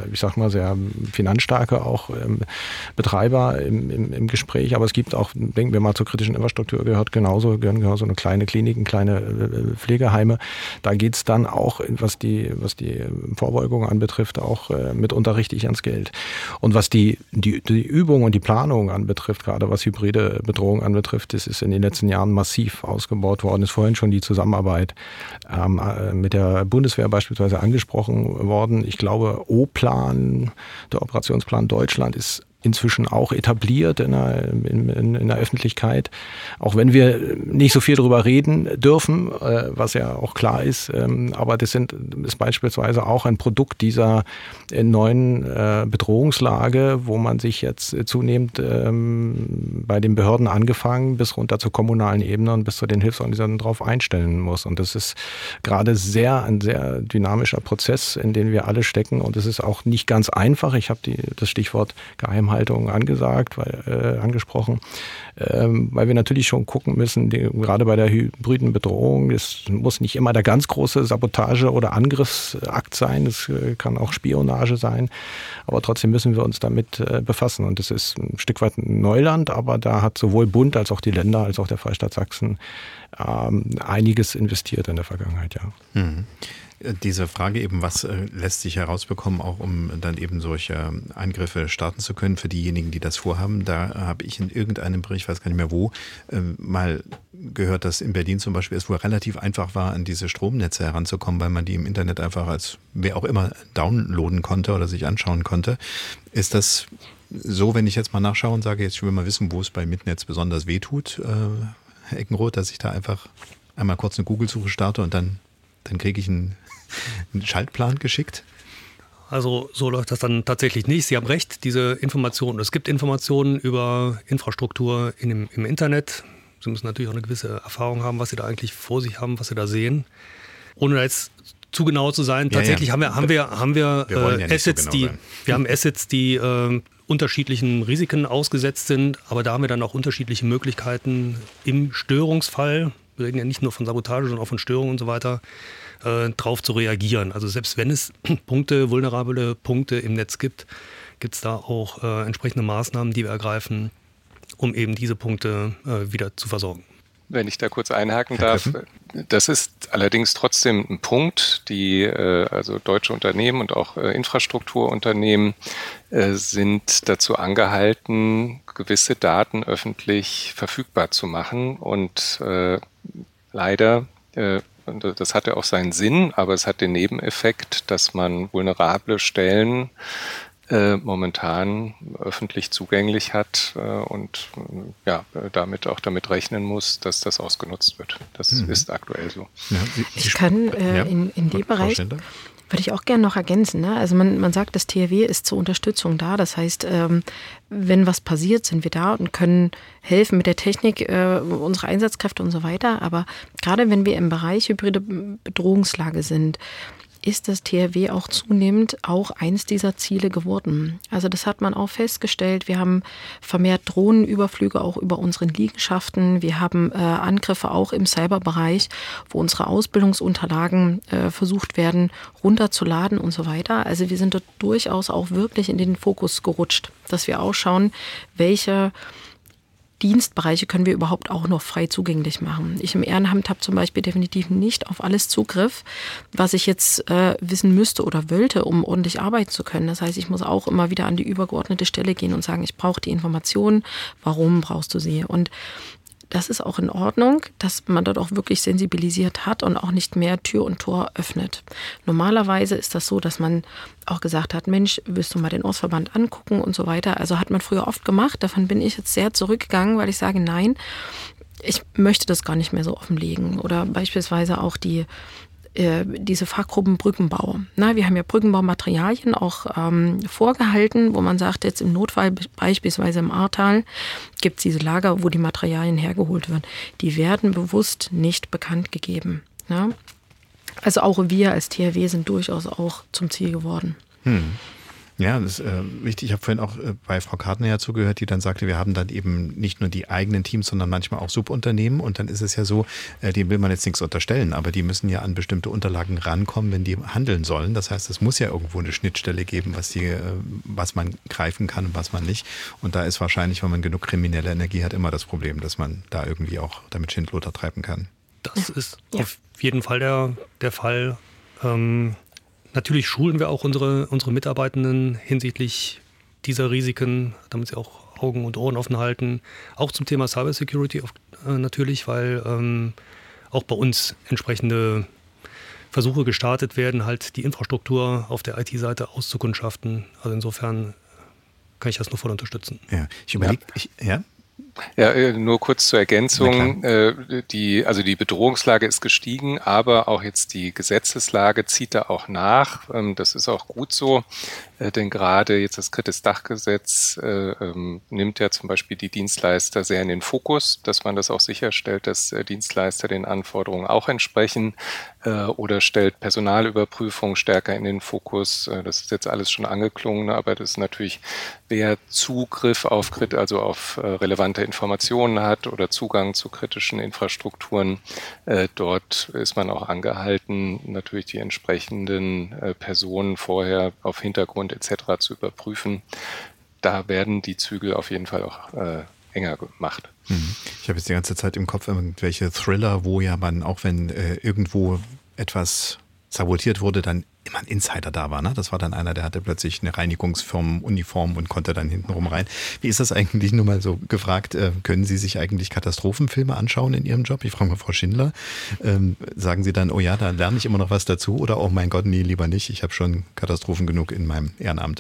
finanzstarke auch Betreiber im Gespräch, aber es gibt auch, denken wir mal, zur kritischen Infrastruktur gehören genauso eine kleine Kliniken, kleine Pflegeheime. Da geht es dann auch, was die Vorbeugung anbetrifft, auch mitunter richtig ans Geld. Und was die Übung und die Planung anbetrifft, gerade was hybride Bedrohung anbetrifft, das ist in den letzten Jahren massiv ausgebaut worden. Ist vorhin schon die Zusammenarbeit mit der Bundeswehr beispielsweise angesprochen worden. Ich glaube, O-Plan, der Operationsplan Deutschland, ist inzwischen auch etabliert in der Öffentlichkeit, auch wenn wir nicht so viel darüber reden dürfen, was ja auch klar ist, aber das ist beispielsweise auch ein Produkt dieser neuen Bedrohungslage, wo man sich jetzt zunehmend bei den Behörden angefangen bis runter zur kommunalen Ebene und bis zu den Hilfsorganisationen darauf einstellen muss. Und das ist gerade ein sehr dynamischer Prozess, in den wir alle stecken, und es ist auch nicht ganz einfach. Ich habe das Stichwort Geheimhaltung angesprochen, weil wir natürlich schon gucken müssen, gerade bei der hybriden Bedrohung, es muss nicht immer der ganz große Sabotage- oder Angriffsakt sein, es kann auch Spionage sein, aber trotzdem müssen wir uns damit befassen, und das ist ein Stück weit Neuland, aber da hat sowohl Bund als auch die Länder als auch der Freistaat Sachsen einiges investiert in der Vergangenheit, ja. Mhm. Diese Frage eben, was lässt sich herausbekommen, auch um dann eben solche Angriffe starten zu können für diejenigen, die das vorhaben. Da habe ich in irgendeinem Bericht, ich weiß gar nicht mehr wo, mal gehört, dass in Berlin zum Beispiel es wohl relativ einfach war, an diese Stromnetze heranzukommen, weil man die im Internet einfach als wer auch immer downloaden konnte oder sich anschauen konnte. Ist das so, wenn ich jetzt mal nachschaue und sage, jetzt will mal wissen, wo es bei Mitnetz besonders wehtut, Herr Eckenroth, dass ich da einfach einmal kurz eine Google-Suche starte und dann kriege ich einen Schaltplan geschickt? Also so läuft das dann tatsächlich nicht. Sie haben recht, diese Informationen, es gibt Informationen über Infrastruktur im Internet. Sie müssen natürlich auch eine gewisse Erfahrung haben, was Sie da eigentlich vor sich haben, was Sie da sehen. Ohne da jetzt zu genau zu sein, tatsächlich haben wir Assets, wir haben Assets, die unterschiedlichen Risiken ausgesetzt sind, aber da haben wir dann auch unterschiedliche Möglichkeiten im Störungsfall, wir reden ja nicht nur von Sabotage, sondern auch von Störungen und so weiter, drauf zu reagieren. Also selbst wenn es vulnerable Punkte im Netz gibt, gibt es da auch entsprechende Maßnahmen, die wir ergreifen, um eben diese Punkte wieder zu versorgen. Wenn ich da kurz einhaken darf, das ist allerdings trotzdem ein Punkt, also deutsche Unternehmen und auch Infrastrukturunternehmen sind dazu angehalten, gewisse Daten öffentlich verfügbar zu machen, und leider, und das hat ja auch seinen Sinn, aber es hat den Nebeneffekt, dass man vulnerable Stellen momentan öffentlich zugänglich hat und damit rechnen muss, dass das ausgenutzt wird. Das ist aktuell so. Ja, ich kann in dem Bereich würde ich auch gerne noch ergänzen. Ne? Also man sagt, das THW ist zur Unterstützung da. Das heißt, wenn was passiert, sind wir da und können helfen mit der Technik, unsere Einsatzkräfte und so weiter. Aber gerade wenn wir im Bereich hybride Bedrohungslage sind, ist das THW auch zunehmend auch eins dieser Ziele geworden. Also das hat man auch festgestellt. Wir haben vermehrt Drohnenüberflüge auch über unseren Liegenschaften. Wir haben Angriffe auch im Cyberbereich, wo unsere Ausbildungsunterlagen versucht werden runterzuladen und so weiter. Also wir sind dort durchaus auch wirklich in den Fokus gerutscht, dass wir auch schauen, welche Dienstbereiche können wir überhaupt auch noch frei zugänglich machen. Ich im Ehrenamt habe zum Beispiel definitiv nicht auf alles Zugriff, was ich jetzt wissen müsste oder wollte, um ordentlich arbeiten zu können. Das heißt, ich muss auch immer wieder an die übergeordnete Stelle gehen und sagen, ich brauche die Informationen, warum brauchst du sie? Und das ist auch in Ordnung, dass man dort auch wirklich sensibilisiert hat und auch nicht mehr Tür und Tor öffnet. Normalerweise ist das so, dass man auch gesagt hat, Mensch, willst du mal den Ortsverband angucken und so weiter. Also hat man früher oft gemacht. Davon bin ich jetzt sehr zurückgegangen, weil ich sage, nein, ich möchte das gar nicht mehr so offenlegen. Oder beispielsweise auch diese Fachgruppen Brückenbau. Wir haben ja Brückenbaumaterialien auch vorgehalten, wo man sagt, jetzt im Notfall, beispielsweise im Ahrtal, gibt es diese Lager, wo die Materialien hergeholt werden. Die werden bewusst nicht bekannt gegeben. Ja? Also auch wir als THW sind durchaus auch zum Ziel geworden. Ja, das ist wichtig. Ich habe vorhin auch bei Frau Kartner ja zugehört, die dann sagte, wir haben dann eben nicht nur die eigenen Teams, sondern manchmal auch Subunternehmen. Und dann ist es ja so, denen will man jetzt nichts unterstellen, aber die müssen ja an bestimmte Unterlagen rankommen, wenn die handeln sollen. Das heißt, es muss ja irgendwo eine Schnittstelle geben, was man greifen kann und was man nicht. Und da ist wahrscheinlich, wenn man genug kriminelle Energie hat, immer das Problem, dass man da irgendwie auch damit Schindluder treiben kann. Das ist auf jeden Fall der Fall. Natürlich schulen wir auch unsere Mitarbeitenden hinsichtlich dieser Risiken, damit sie auch Augen und Ohren offen halten. Auch zum Thema Cybersecurity natürlich, weil auch bei uns entsprechende Versuche gestartet werden, halt die Infrastruktur auf der IT-Seite auszukundschaften. Also insofern kann ich das nur voll unterstützen. Ja, ich überlege, Ja, nur kurz zur Ergänzung. Die Bedrohungslage ist gestiegen, aber auch jetzt die Gesetzeslage zieht da auch nach. Das ist auch gut so, denn gerade jetzt das Kritis-Dach-Gesetz nimmt ja zum Beispiel die Dienstleister sehr in den Fokus, dass man das auch sicherstellt, dass Dienstleister den Anforderungen auch entsprechen, oder stellt Personalüberprüfung stärker in den Fokus. Das ist jetzt alles schon angeklungen, aber das ist natürlich, wer Zugriff auf relevante Informationen hat oder Zugang zu kritischen Infrastrukturen, dort ist man auch angehalten, natürlich die entsprechenden Personen vorher auf Hintergrund etc. zu überprüfen. Da werden die Zügel auf jeden Fall auch enger gemacht. Ich habe jetzt die ganze Zeit im Kopf irgendwelche Thriller, wo ja man, auch wenn irgendwo etwas sabotiert wurde, dann immer ein Insider da war. Ne? Das war dann einer, der hatte plötzlich eine Reinigungsfirmenuniform und konnte dann hintenrum rein. Wie ist das eigentlich, nur mal so gefragt, können Sie sich eigentlich Katastrophenfilme anschauen in Ihrem Job? Ich frage mal Frau Schindler. Sagen Sie dann, oh ja, da lerne ich immer noch was dazu? Oder, oh mein Gott, nee, lieber nicht. Ich habe schon Katastrophen genug in meinem Ehrenamt.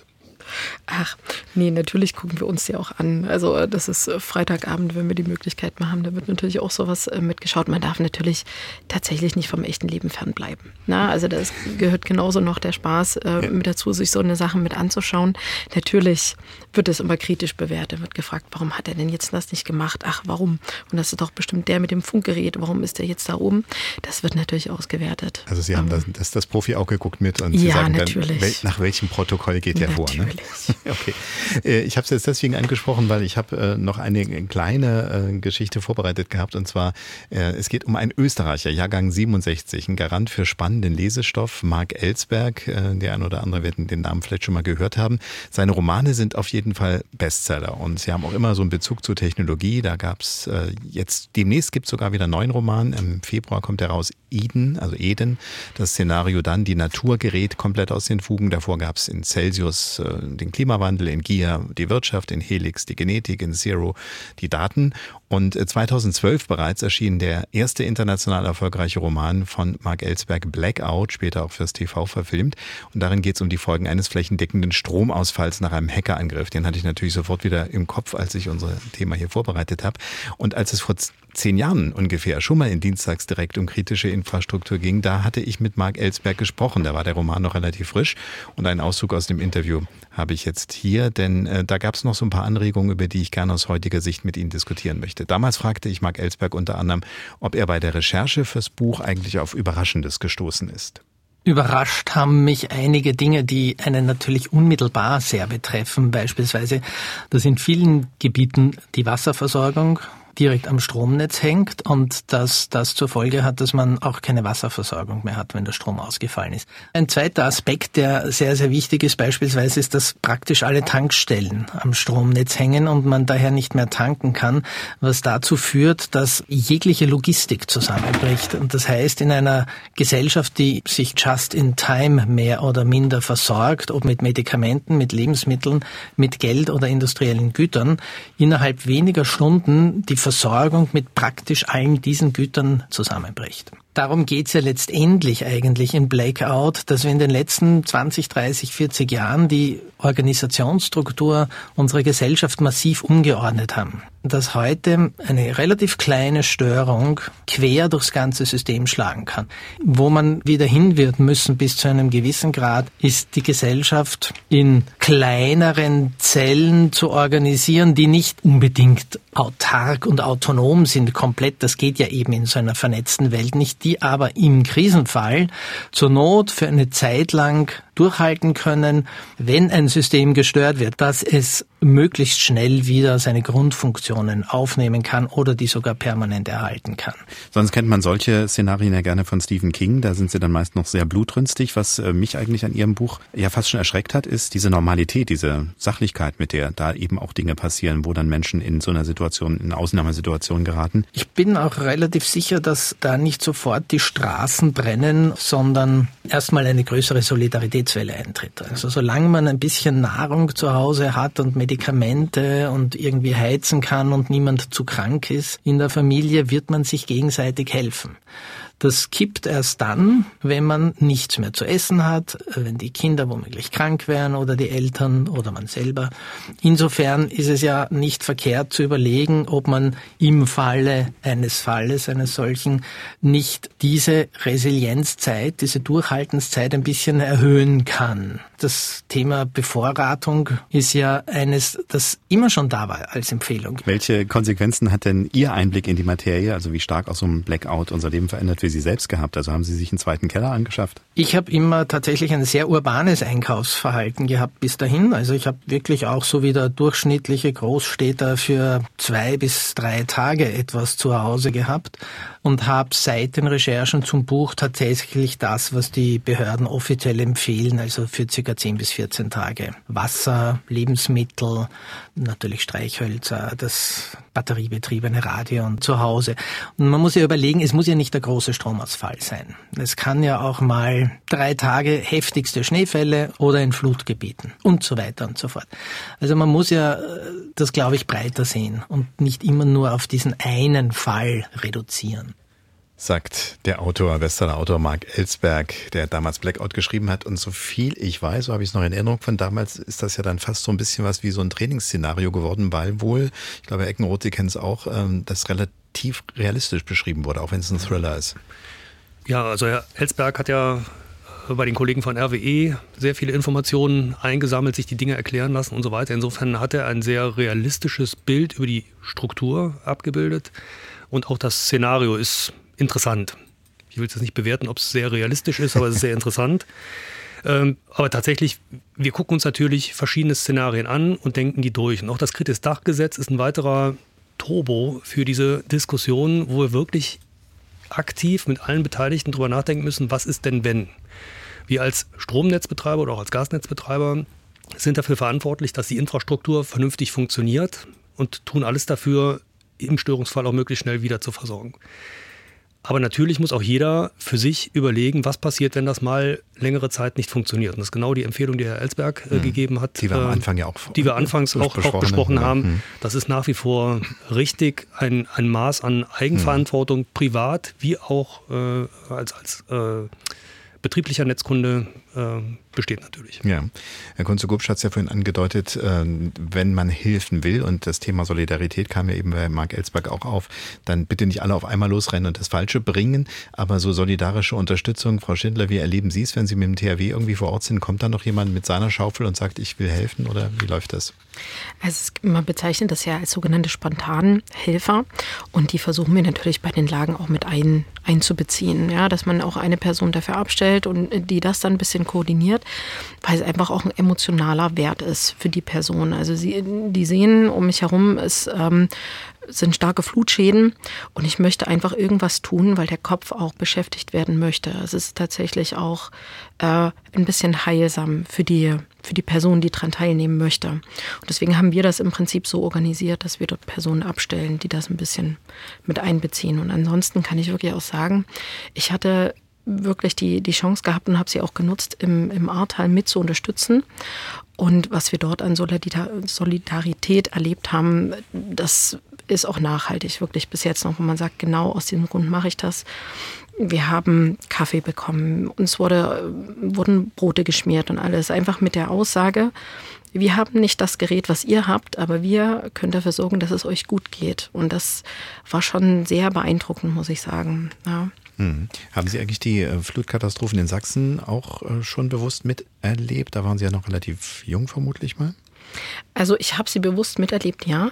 Ach, nee, natürlich gucken wir uns die auch an. Also das ist Freitagabend, wenn wir die Möglichkeit mal haben. Da wird natürlich auch sowas mitgeschaut. Man darf natürlich tatsächlich nicht vom echten Leben fernbleiben. Na, also das gehört genauso noch der Spaß mit dazu, sich so eine Sache mit anzuschauen. Natürlich wird es immer kritisch bewertet, wird gefragt, warum hat er denn jetzt das nicht gemacht? Ach, warum? Und das ist doch bestimmt der mit dem Funkgerät. Warum ist der jetzt da oben? Das wird natürlich ausgewertet. Also Sie haben das Profi-Auge geguckt mit und Sie sagen natürlich. Dann, nach welchem Protokoll geht der vor? Ne? Okay. Ich habe es jetzt deswegen angesprochen, weil ich habe noch eine kleine Geschichte vorbereitet gehabt, und zwar es geht um einen Österreicher, Jahrgang 67, ein Garant für spannenden Lesestoff, Mark Ellsberg. Der ein oder andere werden den Namen vielleicht schon mal gehört haben. Seine Romane sind auf jeden Fall Bestseller und sie haben auch immer so einen Bezug zur Technologie. Da gab es demnächst gibt es sogar wieder einen neuen Roman. Im Februar kommt der raus, Eden. Das Szenario dann, die Natur gerät komplett aus den Fugen. Davor gab es in Celsius den Klimawandel, in Gia die Wirtschaft, in Helix die Genetik, in Zero die Daten. Und 2012 bereits erschien der erste international erfolgreiche Roman von Mark Ellsberg, Blackout, später auch fürs TV verfilmt. Und darin geht es um die Folgen eines flächendeckenden Stromausfalls nach einem Hackerangriff. Den hatte ich natürlich sofort wieder im Kopf, als ich unser Thema hier vorbereitet habe. Und als es vor 10 Jahren ungefähr schon mal in Dienstags direkt um kritische Infrastruktur ging, da hatte ich mit Mark Ellsberg gesprochen. Da war der Roman noch relativ frisch und einen Auszug aus dem Interview habe ich jetzt hier, denn da gab es noch so ein paar Anregungen, über die ich gerne aus heutiger Sicht mit Ihnen diskutieren möchte. Damals fragte ich Mark Ellsberg unter anderem, ob er bei der Recherche fürs Buch eigentlich auf Überraschendes gestoßen ist. Überrascht haben mich einige Dinge, die einen natürlich unmittelbar sehr betreffen. Beispielsweise, dass in vielen Gebieten die Wasserversorgung direkt am Stromnetz hängt und dass das zur Folge hat, dass man auch keine Wasserversorgung mehr hat, wenn der Strom ausgefallen ist. Ein zweiter Aspekt, der sehr, sehr wichtig ist, beispielsweise ist, dass praktisch alle Tankstellen am Stromnetz hängen und man daher nicht mehr tanken kann, was dazu führt, dass jegliche Logistik zusammenbricht. Und das heißt, in einer Gesellschaft, die sich just in time mehr oder minder versorgt, ob mit Medikamenten, mit Lebensmitteln, mit Geld oder industriellen Gütern, innerhalb weniger Stunden die Versorgung mit praktisch allen diesen Gütern zusammenbricht. Darum geht's ja letztendlich eigentlich in Blackout, dass wir in den letzten 20, 30, 40 Jahren die Organisationsstruktur unserer Gesellschaft massiv umgeordnet haben. dass heute eine relativ kleine Störung quer durchs ganze System schlagen kann. Wo man wieder hin wird müssen bis zu einem gewissen Grad, ist die Gesellschaft in kleineren Zellen zu organisieren, die nicht unbedingt autark und autonom sind, komplett. Das geht ja eben in so einer vernetzten Welt nicht, die aber im Krisenfall zur Not für eine Zeit lang durchhalten können, wenn ein System gestört wird, dass es möglichst schnell wieder seine Grundfunktionen aufnehmen kann oder die sogar permanent erhalten kann. Sonst kennt man solche Szenarien ja gerne von Stephen King, da sind sie dann meist noch sehr blutrünstig. Was mich eigentlich an Ihrem Buch ja fast schon erschreckt hat, ist diese Normalität, diese Sachlichkeit, mit der da eben auch Dinge passieren, wo dann Menschen in so einer Situation, in Ausnahmesituationen geraten. Ich bin auch relativ sicher, dass da nicht sofort die Straßen brennen, sondern erstmal eine größere Solidaritätswelle eintritt. Also solange man ein bisschen Nahrung zu Hause hat und Medikamente und irgendwie heizen kann und niemand zu krank ist in der Familie, wird man sich gegenseitig helfen. Das kippt erst dann, wenn man nichts mehr zu essen hat, wenn die Kinder womöglich krank wären oder die Eltern oder man selber. Insofern ist es ja nicht verkehrt zu überlegen, ob man im Falle eines solchen nicht diese Resilienzzeit, diese Durchhaltenszeit ein bisschen erhöhen kann. Das Thema Bevorratung ist ja eines, das immer schon da war als Empfehlung. Welche Konsequenzen hat denn Ihr Einblick in die Materie, also wie stark auch so ein Blackout unser Leben verändert, für Sie selbst gehabt? Also haben Sie sich einen zweiten Keller angeschafft? Ich habe immer tatsächlich ein sehr urbanes Einkaufsverhalten gehabt bis dahin. Also ich habe wirklich auch so wie der durchschnittliche Großstädter für 2 bis 3 Tage etwas zu Hause gehabt und habe seit den Recherchen zum Buch tatsächlich das, was die Behörden offiziell empfehlen, also für ca. 10 bis 14 Tage. Wasser, Lebensmittel, natürlich Streichhölzer, das batteriebetriebene Radio und zu Hause. Und man muss ja überlegen, es muss ja nicht der große Stromausfall sein. Es kann ja auch mal 3 Tage heftigste Schneefälle oder in Flutgebieten und so weiter und so fort. Also man muss ja das, glaube ich, breiter sehen und nicht immer nur auf diesen einen Fall reduzieren. Sagt der Westerner Autor Marc Ellsberg, der damals Blackout geschrieben hat. Und so viel ich weiß, so habe ich es noch in Erinnerung von damals, ist das ja dann fast so ein bisschen was wie so ein Trainingsszenario geworden, weil wohl, ich glaube, Herr Eckenroth, Sie kennen es auch, das relativ realistisch beschrieben wurde, auch wenn es ein Thriller ist. Ja, also Herr Ellsberg hat ja bei den Kollegen von RWE sehr viele Informationen eingesammelt, sich die Dinge erklären lassen und so weiter. Insofern hat er ein sehr realistisches Bild über die Struktur abgebildet und auch das Szenario ist interessant. Ich will es jetzt nicht bewerten, ob es sehr realistisch ist, aber es ist sehr interessant. Aber tatsächlich, wir gucken uns natürlich verschiedene Szenarien an und denken die durch. Und auch das Kritis-Dach-Gesetz ist ein weiterer Turbo für diese Diskussion, wo wir wirklich aktiv mit allen Beteiligten drüber nachdenken müssen, was ist denn wenn? Wir als Stromnetzbetreiber oder auch als Gasnetzbetreiber sind dafür verantwortlich, dass die Infrastruktur vernünftig funktioniert und tun alles dafür, im Störungsfall auch möglichst schnell wieder zu versorgen. Aber natürlich muss auch jeder für sich überlegen, was passiert, wenn das mal längere Zeit nicht funktioniert. Und das ist genau die Empfehlung, die Herr Ellsberg gegeben hat. Die wir am Anfang ja auch die wir anfangs auch besprochen haben. Das ist nach wie vor richtig, ein Maß an Eigenverantwortung, privat wie auch als betrieblicher Netzkunde besteht natürlich. Ja, Herr Kunze-Gubsch hat es ja vorhin angedeutet, wenn man helfen will, und das Thema Solidarität kam ja eben bei Marc Ellsberg auch auf, dann bitte nicht alle auf einmal losrennen und das Falsche bringen, aber so solidarische Unterstützung. Frau Schindler, wie erleben Sie es, wenn Sie mit dem THW irgendwie vor Ort sind? Kommt da noch jemand mit seiner Schaufel und sagt, ich will helfen, oder wie läuft das? Also man bezeichnet das ja als sogenannte Spontanhelfer und die versuchen wir natürlich bei den Lagen auch mit einzubeziehen, ja, dass man auch eine Person dafür abstellt und die das dann ein bisschen koordiniert, weil es einfach auch ein emotionaler Wert ist für die Person. Also die sehen um mich herum, es sind starke Flutschäden und ich möchte einfach irgendwas tun, weil der Kopf auch beschäftigt werden möchte. Es ist tatsächlich auch ein bisschen heilsam für die Person, die daran teilnehmen möchte. Und deswegen haben wir das im Prinzip so organisiert, dass wir dort Personen abstellen, die das ein bisschen mit einbeziehen. Und ansonsten kann ich wirklich auch sagen, ich hatte wirklich die Chance gehabt und habe sie auch genutzt, im Ahrtal mit zu unterstützen. Und was wir dort an Solidarität erlebt haben, das ist auch nachhaltig, wirklich bis jetzt noch, wo man sagt, genau aus diesem Grund mache ich das. Wir haben Kaffee bekommen, uns wurden Brote geschmiert und alles. Einfach mit der Aussage, wir haben nicht das Gerät, was ihr habt, aber wir können dafür sorgen, dass es euch gut geht. Und das war schon sehr beeindruckend, muss ich sagen. Ja. Haben Sie eigentlich die Flutkatastrophen in Sachsen auch schon bewusst miterlebt? Da waren Sie ja noch relativ jung vermutlich mal. Also ich habe sie bewusst miterlebt, ja.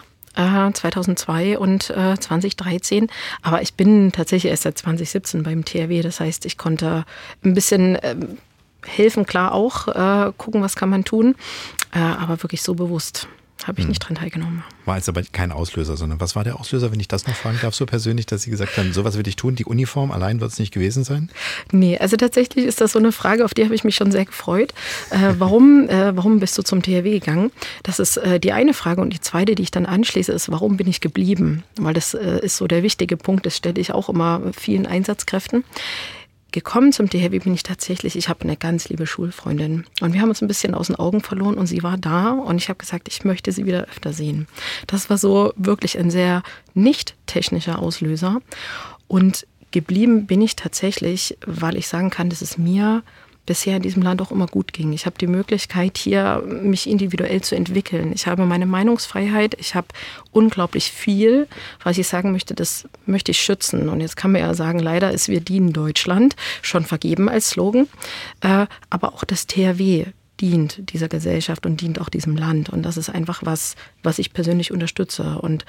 2002 und 2013. Aber ich bin tatsächlich erst seit 2017 beim THW. Das heißt, ich konnte ein bisschen helfen, klar auch, gucken, was kann man tun. Aber wirklich so bewusst habe ich nicht dran teilgenommen. War jetzt aber kein Auslöser, sondern was war der Auslöser, wenn ich das noch fragen darf, so persönlich, dass Sie gesagt haben, sowas will ich tun, die Uniform allein wird es nicht gewesen sein? Nee, also tatsächlich ist das so eine Frage, auf die habe ich mich schon sehr gefreut. Warum bist du zum THW gegangen? Das ist die eine Frage. Und die zweite, die ich dann anschließe, ist, warum bin ich geblieben? Weil das ist so der wichtige Punkt, das stelle ich auch immer vielen Einsatzkräften. Gekommen zum THW bin ich tatsächlich, ich habe eine ganz liebe Schulfreundin und wir haben uns ein bisschen aus den Augen verloren und sie war da und ich habe gesagt, ich möchte sie wieder öfter sehen. Das war so wirklich ein sehr nicht technischer Auslöser und geblieben bin ich tatsächlich, weil ich sagen kann, dass es mir bisher in diesem Land auch immer gut ging. Ich habe die Möglichkeit, hier mich individuell zu entwickeln. Ich habe meine Meinungsfreiheit, ich habe unglaublich viel, was ich sagen möchte, das möchte ich schützen. Und jetzt kann man ja sagen, leider ist Wir dienen Deutschland schon vergeben als Slogan, aber auch das THW dient dieser Gesellschaft und dient auch diesem Land. Und das ist einfach was ich persönlich unterstütze. Und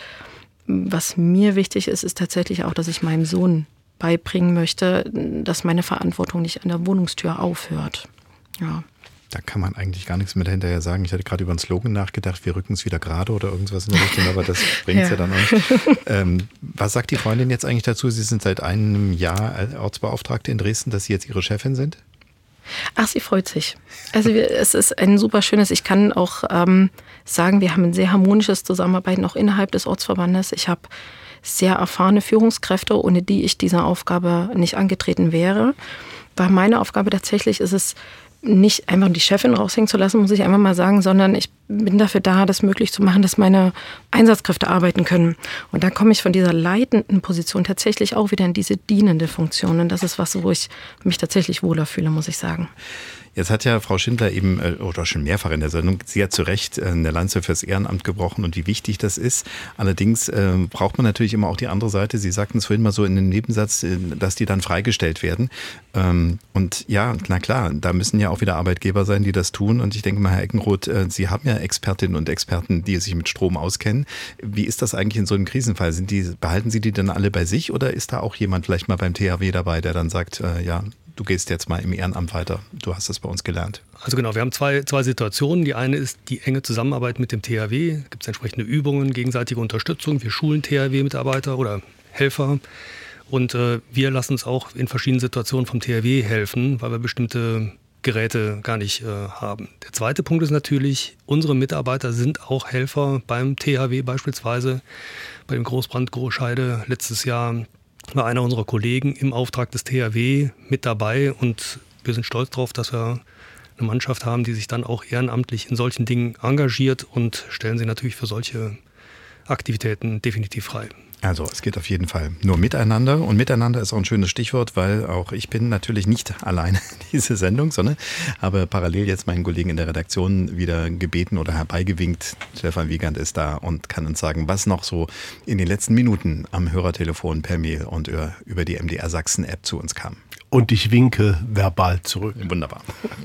was mir wichtig ist, ist tatsächlich auch, dass ich meinem Sohn beibringen möchte, dass meine Verantwortung nicht an der Wohnungstür aufhört. Ja. Da kann man eigentlich gar nichts mehr hinterher sagen. Ich hatte gerade über einen Slogan nachgedacht, wir rücken es wieder gerade oder irgendwas in der Richtung, aber das bringt es ja dann auch nicht. Was sagt die Freundin jetzt eigentlich dazu? Sie sind seit einem Jahr Ortsbeauftragte in Dresden, dass Sie jetzt Ihre Chefin sind? Ach, sie freut sich. Also es ist ein super schönes, ich kann auch sagen, wir haben ein sehr harmonisches Zusammenarbeiten auch innerhalb des Ortsverbandes. Ich habe sehr erfahrene Führungskräfte, ohne die ich dieser Aufgabe nicht angetreten wäre. Weil meine Aufgabe tatsächlich ist es, nicht einfach die Chefin raushängen zu lassen, muss ich einfach mal sagen, sondern ich bin dafür da, das möglich zu machen, dass meine Einsatzkräfte arbeiten können. Und da komme ich von dieser leitenden Position tatsächlich auch wieder in diese dienende Funktion. Und das ist was, wo ich mich tatsächlich wohler fühle, muss ich sagen. Jetzt hat ja Frau Schindler eben, oder schon mehrfach in der Sendung, sehr zu Recht eine Lanze fürs Ehrenamt gebrochen und wie wichtig das ist. Allerdings braucht man natürlich immer auch die andere Seite. Sie sagten es vorhin mal so in dem Nebensatz, dass die dann freigestellt werden. Und ja, na klar, da müssen ja auch wieder Arbeitgeber sein, die das tun. Und ich denke mal, Herr Eckenroth, Sie haben ja Expertinnen und Experten, die sich mit Strom auskennen. Wie ist das eigentlich in so einem Krisenfall? Behalten Sie die dann alle bei sich oder ist da auch jemand vielleicht mal beim THW dabei, der dann sagt, ja, du gehst jetzt mal im Ehrenamt weiter. Du hast das bei uns gelernt. Also genau, wir haben zwei Situationen. Die eine ist die enge Zusammenarbeit mit dem THW. Gibt es entsprechende Übungen, gegenseitige Unterstützung. Wir schulen THW-Mitarbeiter oder Helfer. Und wir lassen uns auch in verschiedenen Situationen vom THW helfen, weil wir bestimmte Geräte gar nicht haben. Der zweite Punkt ist natürlich, unsere Mitarbeiter sind auch Helfer beim THW beispielsweise. Bei dem Großbrand Großscheide letztes Jahr war einer unserer Kollegen im Auftrag des THW mit dabei und wir sind stolz darauf, dass wir eine Mannschaft haben, die sich dann auch ehrenamtlich in solchen Dingen engagiert und stellen sie natürlich für solche Aktivitäten definitiv frei. Also es geht auf jeden Fall nur miteinander und miteinander ist auch ein schönes Stichwort, weil auch ich bin natürlich nicht alleine in diese Sendung, sondern habe parallel jetzt meinen Kollegen in der Redaktion wieder gebeten oder herbeigewinkt. Stefan Wiegand ist da und kann uns sagen, was noch so in den letzten Minuten am Hörertelefon, per Mail und über die MDR Sachsen App zu uns kam. Und ich winke verbal zurück. Wunderbar.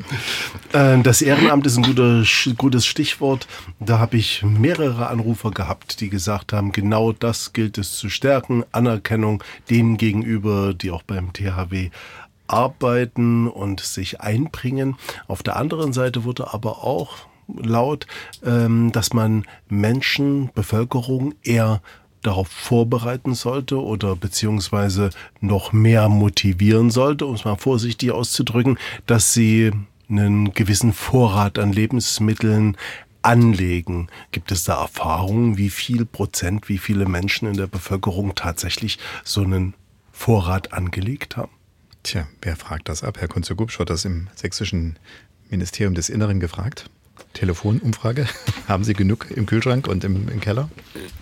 Das Ehrenamt ist ein gutes Stichwort. Da habe ich mehrere Anrufer gehabt, die gesagt haben, genau das gilt es zu stärken. Anerkennung denen gegenüber, die auch beim THW arbeiten und sich einbringen. Auf der anderen Seite wurde aber auch laut, dass man Menschen, Bevölkerung eher darauf vorbereiten sollte oder beziehungsweise noch mehr motivieren sollte, um es mal vorsichtig auszudrücken, dass sie einen gewissen Vorrat an Lebensmitteln anlegen. Gibt es da Erfahrungen, wie viel Prozent, wie viele Menschen in der Bevölkerung tatsächlich so einen Vorrat angelegt haben? Tja, wer fragt das ab? Herr Kunze-Gubsch hat das im sächsischen Ministerium des Inneren gefragt. Telefonumfrage. Haben Sie genug im Kühlschrank und im Keller?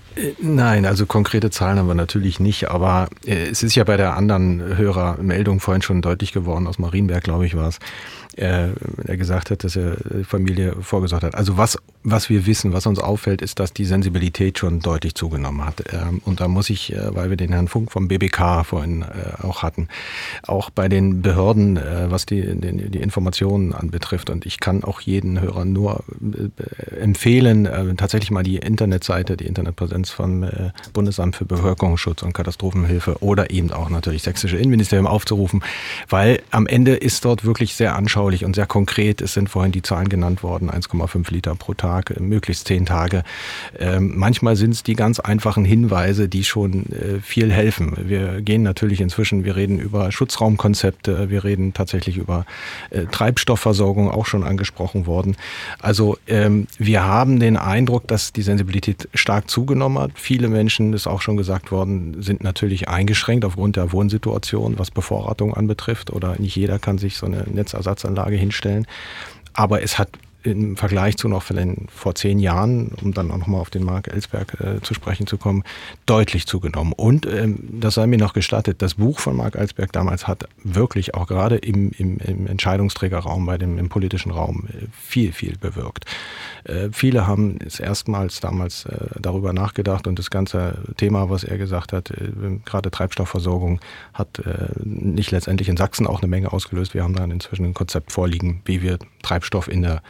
Nein, also konkrete Zahlen haben wir natürlich nicht, aber es ist ja bei der anderen Hörermeldung vorhin schon deutlich geworden, aus Marienberg, glaube ich, war es, er gesagt hat, dass er Familie vorgesorgt hat. Also was wir wissen, was uns auffällt, ist, dass die Sensibilität schon deutlich zugenommen hat. Und da muss ich, weil wir den Herrn Funk vom BBK vorhin auch hatten, auch bei den Behörden, was die Informationen anbetrifft. Und ich kann auch jeden Hörer nur empfehlen, tatsächlich mal die Internetseite, die Internetpräsenz vom Bundesamt für Bevölkerungsschutz und Katastrophenhilfe oder eben auch natürlich Sächsische Innenministerium aufzurufen, weil am Ende ist dort wirklich sehr anschaulich und sehr konkret. Es sind vorhin die Zahlen genannt worden, 1,5 Liter pro Tag, möglichst 10 Tage. Manchmal sind es die ganz einfachen Hinweise, die schon viel helfen. Wir gehen natürlich inzwischen, wir reden über Schutzraumkonzepte, wir reden tatsächlich über Treibstoffversorgung, auch schon angesprochen worden. Also wir haben den Eindruck, dass die Sensibilität stark zugenommen hat. Viele Menschen, ist auch schon gesagt worden, sind natürlich eingeschränkt aufgrund der Wohnsituation, was Bevorratung anbetrifft, oder nicht jeder kann sich so eine Netzersatzanlage hinstellen. Aber es hat im Vergleich zu noch vor 10 Jahren, um dann auch nochmal auf den Marc Ellsberg zu sprechen zu kommen, deutlich zugenommen. Und das sei mir noch gestattet, das Buch von Marc Ellsberg damals hat wirklich auch gerade im Entscheidungsträgerraum, im politischen Raum viel, viel bewirkt. Viele haben es erstmals damals darüber nachgedacht und das ganze Thema, was er gesagt hat, gerade Treibstoffversorgung, hat nicht letztendlich in Sachsen auch eine Menge ausgelöst. Wir haben dann inzwischen ein Konzept vorliegen, wie wir Treibstoff in der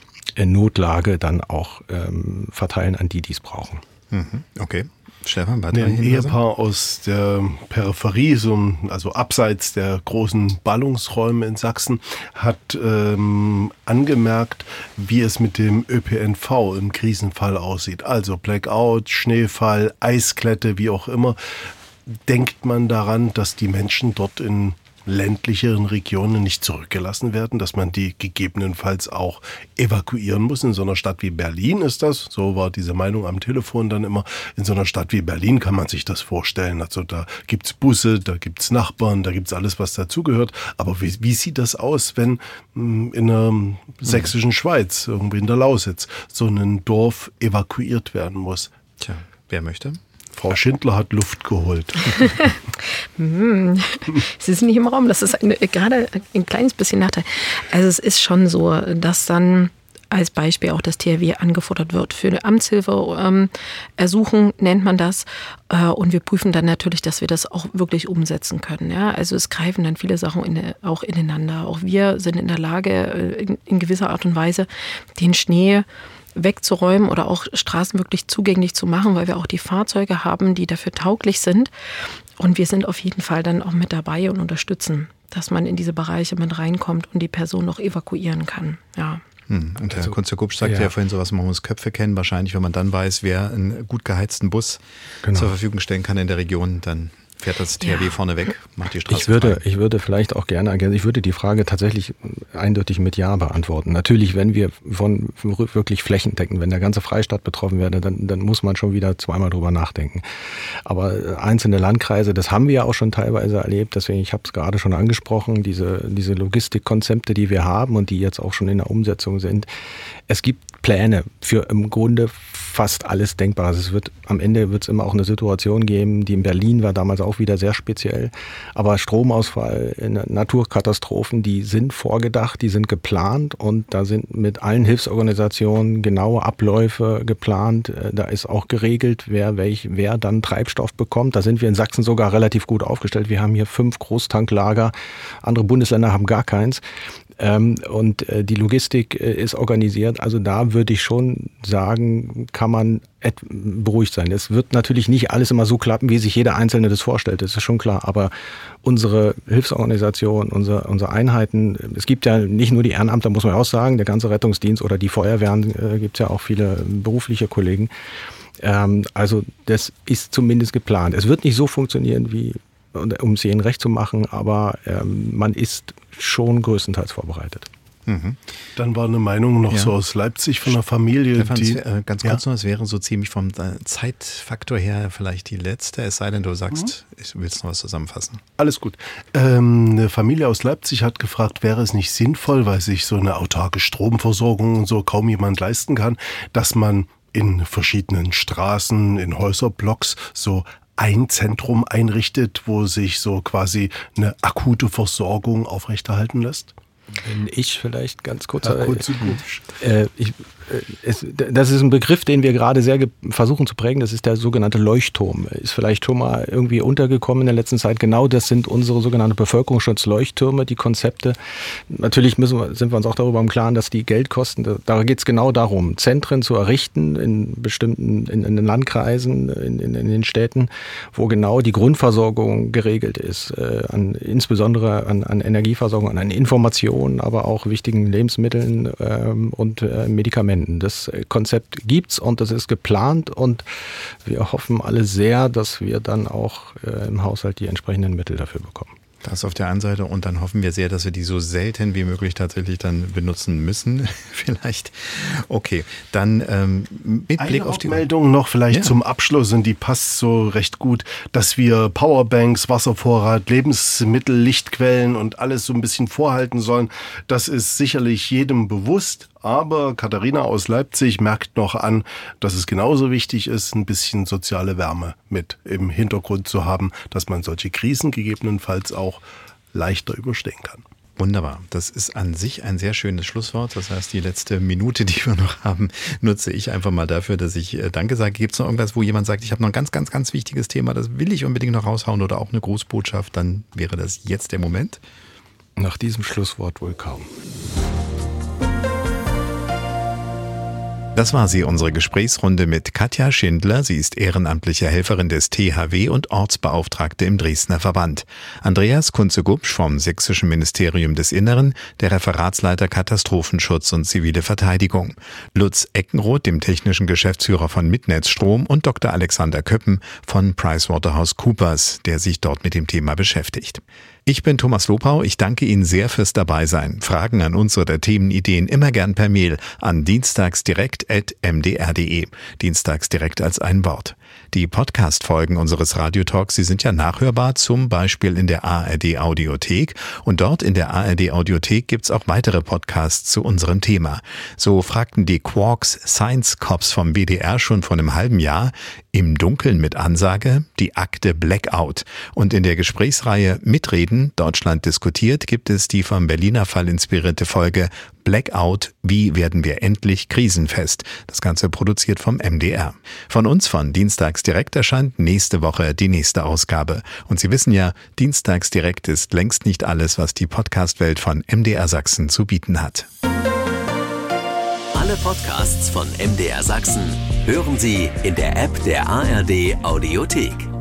Notlage dann auch verteilen an die es brauchen. Okay. Stefan, ein Ehepaar aus der Peripherie, also abseits der großen Ballungsräume in Sachsen, hat angemerkt, wie es mit dem ÖPNV im Krisenfall aussieht. Also Blackout, Schneefall, Eisklette, wie auch immer. Denkt man daran, dass die Menschen dort in ländlicheren Regionen nicht zurückgelassen werden, dass man die gegebenenfalls auch evakuieren muss. In so einer Stadt wie Berlin ist das, so war diese Meinung am Telefon dann immer, in so einer Stadt wie Berlin kann man sich das vorstellen. Also da gibt's Busse, da gibt's Nachbarn, da gibt's alles, was dazugehört. Aber wie sieht das aus, wenn in der sächsischen Schweiz, irgendwie in der Lausitz, so ein Dorf evakuiert werden muss? Tja, wer möchte? Frau Schindler hat Luft geholt. Es ist nicht im Raum, das ist gerade ein kleines bisschen Nachteil. Also es ist schon so, dass dann als Beispiel auch das THW angefordert wird. Für eine Amtshilfe ersuchen nennt man das. Und wir prüfen dann natürlich, dass wir das auch wirklich umsetzen können. Ja? Also es greifen dann viele Sachen auch ineinander. Auch wir sind in der Lage, in gewisser Art und Weise den Schnee wegzuräumen oder auch Straßen wirklich zugänglich zu machen, weil wir auch die Fahrzeuge haben, die dafür tauglich sind. Und wir sind auf jeden Fall dann auch mit dabei und unterstützen, dass man in diese Bereiche mit reinkommt und die Person noch evakuieren kann. Ja. Und Herr Kunze-Kupsch sagte ja vorhin sowas, man muss Köpfe kennen. Wahrscheinlich, wenn man dann weiß, wer einen gut geheizten Bus zur Verfügung stellen kann in der Region, dann fährt das THW vorne weg, macht die Straße Ich würde vielleicht auch gerne ergänzen, ich würde die Frage tatsächlich eindeutig mit Ja beantworten. Natürlich, wenn wir von wirklich flächendeckend, wenn der ganze Freistaat betroffen wäre, dann muss man schon wieder zweimal drüber nachdenken. Aber einzelne Landkreise, das haben wir ja auch schon teilweise erlebt, deswegen, ich habe es gerade schon angesprochen, diese Logistikkonzepte, die wir haben und die jetzt auch schon in der Umsetzung sind. Es gibt Pläne für im Grunde fast alles denkbar. Also am Ende wird es immer auch eine Situation geben, die in Berlin war damals auch wieder sehr speziell. Aber Stromausfall, Naturkatastrophen, die sind vorgedacht, die sind geplant und da sind mit allen Hilfsorganisationen genaue Abläufe geplant. Da ist auch geregelt, wer dann Treibstoff bekommt. Da sind wir in Sachsen sogar relativ gut aufgestellt. Wir haben hier 5 Großtanklager. Andere Bundesländer haben gar keins. Und die Logistik ist organisiert. Also da würde ich schon sagen, kann man beruhigt sein. Es wird natürlich nicht alles immer so klappen, wie sich jeder Einzelne das vorstellt. Das ist schon klar. Aber unsere Hilfsorganisation, unsere Einheiten, es gibt ja nicht nur die Ehrenamtler, muss man auch sagen, der ganze Rettungsdienst oder die Feuerwehren, gibt es ja auch viele berufliche Kollegen. Also das ist zumindest geplant. Es wird nicht so funktionieren, um es jedem recht zu machen, aber man ist schon größtenteils vorbereitet. Dann war eine Meinung noch so aus Leipzig von einer Familie. Ganz kurz noch, es wäre so ziemlich vom Zeitfaktor her vielleicht die letzte, es sei denn, du sagst, ich will noch was zusammenfassen. Alles gut. Eine Familie aus Leipzig hat gefragt, wäre es nicht sinnvoll, weil sich so eine autarke Stromversorgung und so kaum jemand leisten kann, dass man in verschiedenen Straßen, in Häuserblocks so ein Zentrum einrichtet, wo sich so quasi eine akute Versorgung aufrechterhalten lässt? Wenn ich vielleicht ganz kurz... das ist ein Begriff, den wir gerade sehr versuchen zu prägen. Das ist der sogenannte Leuchtturm. Ist vielleicht schon mal irgendwie untergekommen in der letzten Zeit. Genau das sind unsere sogenannten Bevölkerungsschutzleuchttürme, die Konzepte. Natürlich sind wir uns auch darüber im Klaren, dass die Geld kosten. Da geht es genau darum, Zentren zu errichten in bestimmten in den Landkreisen, in den Städten, wo genau die Grundversorgung geregelt ist. Insbesondere an Energieversorgung, an Informationen, aber auch wichtigen Lebensmitteln und Medikamenten. Das Konzept gibt's und das ist geplant und wir hoffen alle sehr, dass wir dann auch im Haushalt die entsprechenden Mittel dafür bekommen. Das auf der einen Seite und dann hoffen wir sehr, dass wir die so selten wie möglich tatsächlich dann benutzen müssen. Vielleicht. Okay, dann mit Blick auf die Meldung noch vielleicht zum Abschluss und die passt so recht gut, dass wir Powerbanks, Wasservorrat, Lebensmittel, Lichtquellen und alles so ein bisschen vorhalten sollen. Das ist sicherlich jedem bewusst. Aber Katharina aus Leipzig merkt noch an, dass es genauso wichtig ist, ein bisschen soziale Wärme mit im Hintergrund zu haben, dass man solche Krisen gegebenenfalls auch leichter überstehen kann. Wunderbar. Das ist an sich ein sehr schönes Schlusswort. Das heißt, die letzte Minute, die wir noch haben, nutze ich einfach mal dafür, dass ich Danke sage. Gibt es noch irgendwas, wo jemand sagt, ich habe noch ein ganz, ganz, ganz wichtiges Thema, das will ich unbedingt noch raushauen oder auch eine Grußbotschaft, dann wäre das jetzt der Moment. Nach diesem Schlusswort wohl kaum. Das war sie, unsere Gesprächsrunde mit Katja Schindler. Sie ist ehrenamtliche Helferin des THW und Ortsbeauftragte im Dresdner Verband. Andreas Kunze-Gubsch vom Sächsischen Ministerium des Inneren, der Referatsleiter Katastrophenschutz und zivile Verteidigung. Lutz Eckenroth, dem technischen Geschäftsführer von Mitnetzstrom und Dr. Alexander Köppen von PricewaterhouseCoopers, der sich dort mit dem Thema beschäftigt. Ich bin Thomas Lopau. Ich danke Ihnen sehr fürs Dabeisein. Fragen an uns oder Themenideen immer gern per Mail an dienstagsdirekt@mdr.de. Dienstagsdirekt als ein Wort. Die Podcast-Folgen unseres Radiotalks, sie sind ja nachhörbar, zum Beispiel in der ARD-Audiothek. Und dort in der ARD-Audiothek gibt's auch weitere Podcasts zu unserem Thema. So fragten die Quarks Science Cops vom WDR schon vor einem halben Jahr: Im Dunkeln mit Ansage, die Akte Blackout. Und in der Gesprächsreihe Mitreden, Deutschland diskutiert, gibt es die vom Berliner Fall inspirierte Folge Blackout, wie werden wir endlich krisenfest? Das Ganze produziert vom MDR. Von uns von Dienstags direkt erscheint nächste Woche die nächste Ausgabe. Und Sie wissen ja, Dienstags direkt ist längst nicht alles, was die Podcast-Welt von MDR Sachsen zu bieten hat. Alle Podcasts von MDR Sachsen hören Sie in der App der ARD Audiothek.